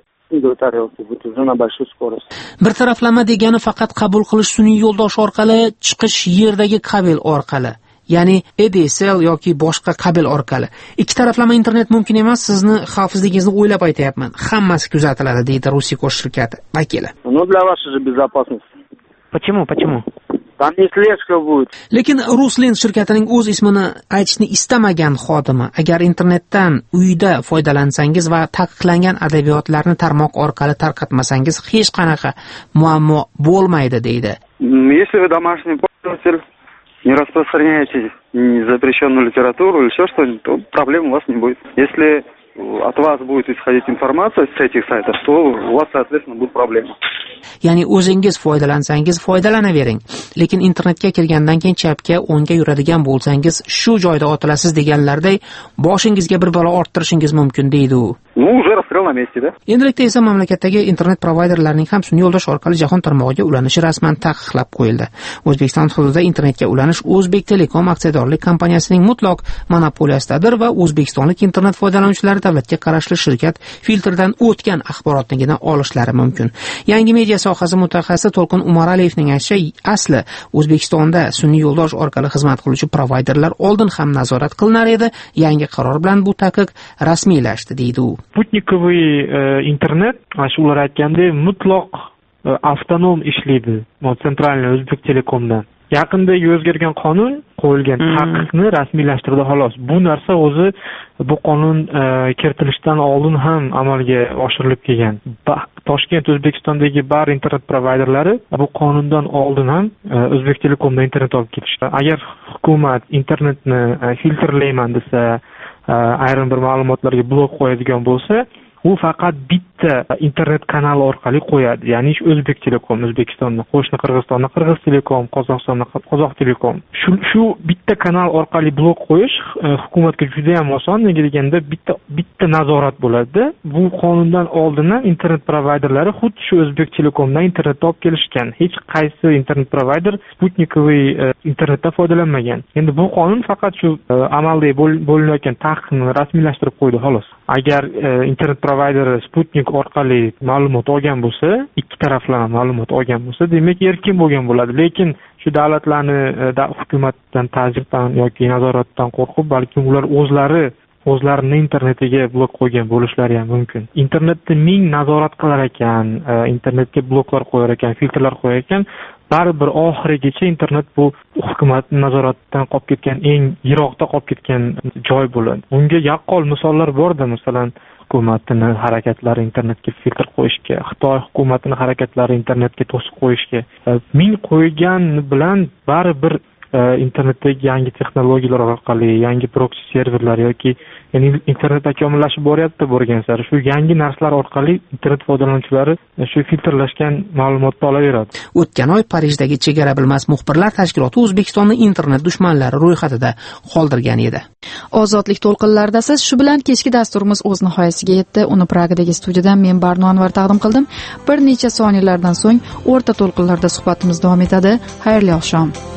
Bir taraflama degani faqat qabul qilish sun'iy yo'ldosh orqali, chiqish yerdagi kabel orqali, ya'ni A D S L yoki boshqa kabel orqali. Ikki taraflama internet mumkin emas, sizni xavfsizligingizni o'ylab aytayapman. Hammasi kuzatiladi, deydi Rusiko shirkati vakili. Ну для вашей же безопасности. Почему? Почему? Там не слежка будет. Lekin Ruslin shirkatining o'z ismini aytishni istamagan xodimi, agar internetdan uyda foydalansangiz va taqiqlangan adabiyotlarni tarmoq orqali tarqatmasangiz, hech qanaqa muammo bo'lmaydi, deydi. Если вы домашний пользователь, не распространяете запрещенную литературу или еще что-нибудь, то проблем у вас не будет. Если от вас будет исходить информация с этих сайтов, то у вас, соответственно, будут проблемы. Ya'ni o'zingiz foydalansangiz foydalanavering, lekin internetga kirgandan keyin chapga, o'ngga yuradigan bo'lsangiz, shu joyda otilasiz deganlarday boshingizga bir balo orttirishingiz mumkin, deydi u. Ну, уже расстрел на месте, да? Endilikda esa mamlakatdagi internet provayderlarning ham sun'iy yo'ldosh orqali jahon tarmog'iga ulanishi rasman taqiqlab qo'yildi. O'zbekiston hududida internetga ulanish O'zbek Telekom aksiyadorlik kompaniyasining mutlaq monopoliyasidadir va o'zbekistonlik internet foydalanuvchilari davlatga qarashli shirkat filtrdan o'tgan axborotnigina olishlari mumkin. Yangi media sohasi mutaxassisi To'lqin Umaraliyevning aytishicha, asli O'zbekistonda sun'iy yo'ldosh orqali xizmat qiluvchi provayderlar oldin ham nazorat qilinar edi, yangi qaror bilan bu taqiq rasmiylashdi, deydi u. Sputnikovый internet, shu ular aytgandek, mutlaq avtonom ishlaydi. Sentralniy O'zbek Telekomdan. Yaqinda o'zgargan qonun qo'yilgan taqiqni rasmiylashtirdi xolos. Bu narsa o'zi bu qonun kiritilishidan oldin ham amalga oshirilib kelgan. Toshkent O'zbekistondagi bar internet provayderlari bu qonundan oldin ham O'zbek Telekomdan internet olib ketishdi. Agar hukumat internetni filtrlayman desa, ayrim bir ma'lumotlarga blok qo'yadigan bo'lsa, u faqat bitta internet kanal orqali qo'yadi. Ya'ni O'zbek Telekom O'zbekistonda, qo'shni Qirg'izistonda Qirg'iz Telekom, Qozog'istonda Qozoq Telekom. Shu shu bitta kanal orqali blok qo'yish hukumatga juda ham oson, nega deganda bitta bitta nazorat bo'ladi. Bu qonundan oldin internet provayderlari xuddi shu O'zbek Telekomdan internet olib kelishgan. Hech qaysi internet provayder Sputnikoviy internetdan foydalanmagan. Endi bu qonun faqat shu amalda bo'linayotgan taqiqni rasmiylashtirib qo'ydi xolos. Agar internet provayder Sputnik orqali ma'lumot olgan bo'lsa, ikki taraflama ma'lumot olgan bo'lsa, demak erkin bo'lgan bo'ladi. Lekin shu davlatlarni hukumatdan ta'zirdan yoki nazoratdan qo'rqib, balki ular o'zlari o'zlarini internetiga blok qo'ygan bo'lishlari ham mumkin. Internetni ming nazorat qilar ekan, internetga bloklar qo'yar ekan, filtrlar qo'yar ekan, baribir oxirigacha internet bu hukumat nazoratidan qolib ketgan, eng yiroqda qolib ketgan joy bo'ladi. Bunga yaqqol misollar borda, masalan, hukumatning harakatlari internetga filtr qo'yishga, Xitoy hukumatining harakatlari internetga to'siq qo'yishga ming qo'ygan bilan baribir internetdagi yangi texnologiyalar orqali, yangi proksi serverlar yoki ya'ni internet takomillashib boryapti borgan sari. Shu yangi narsalar orqali internet foydalanuvchilari shu filtrlashgan ma'lumotni olaveradi. O'tgan oy Parijdagi chegara bilmas muxbirlar tashkiloti O'zbekistonni internet dushmanlari ro'yxatida qoldirgan edi. Ozodlik to'lqinlarida siz shu bilan kechki dasturimiz o'z nihoyasiga yetdi. Uni Pragadagi studiyadan men Barno Anvar taqdim qildim. Bir necha soniyalardan so'ng o'rta to'lqinlarda suhbatimiz davom etadi. Xayrli oqshom.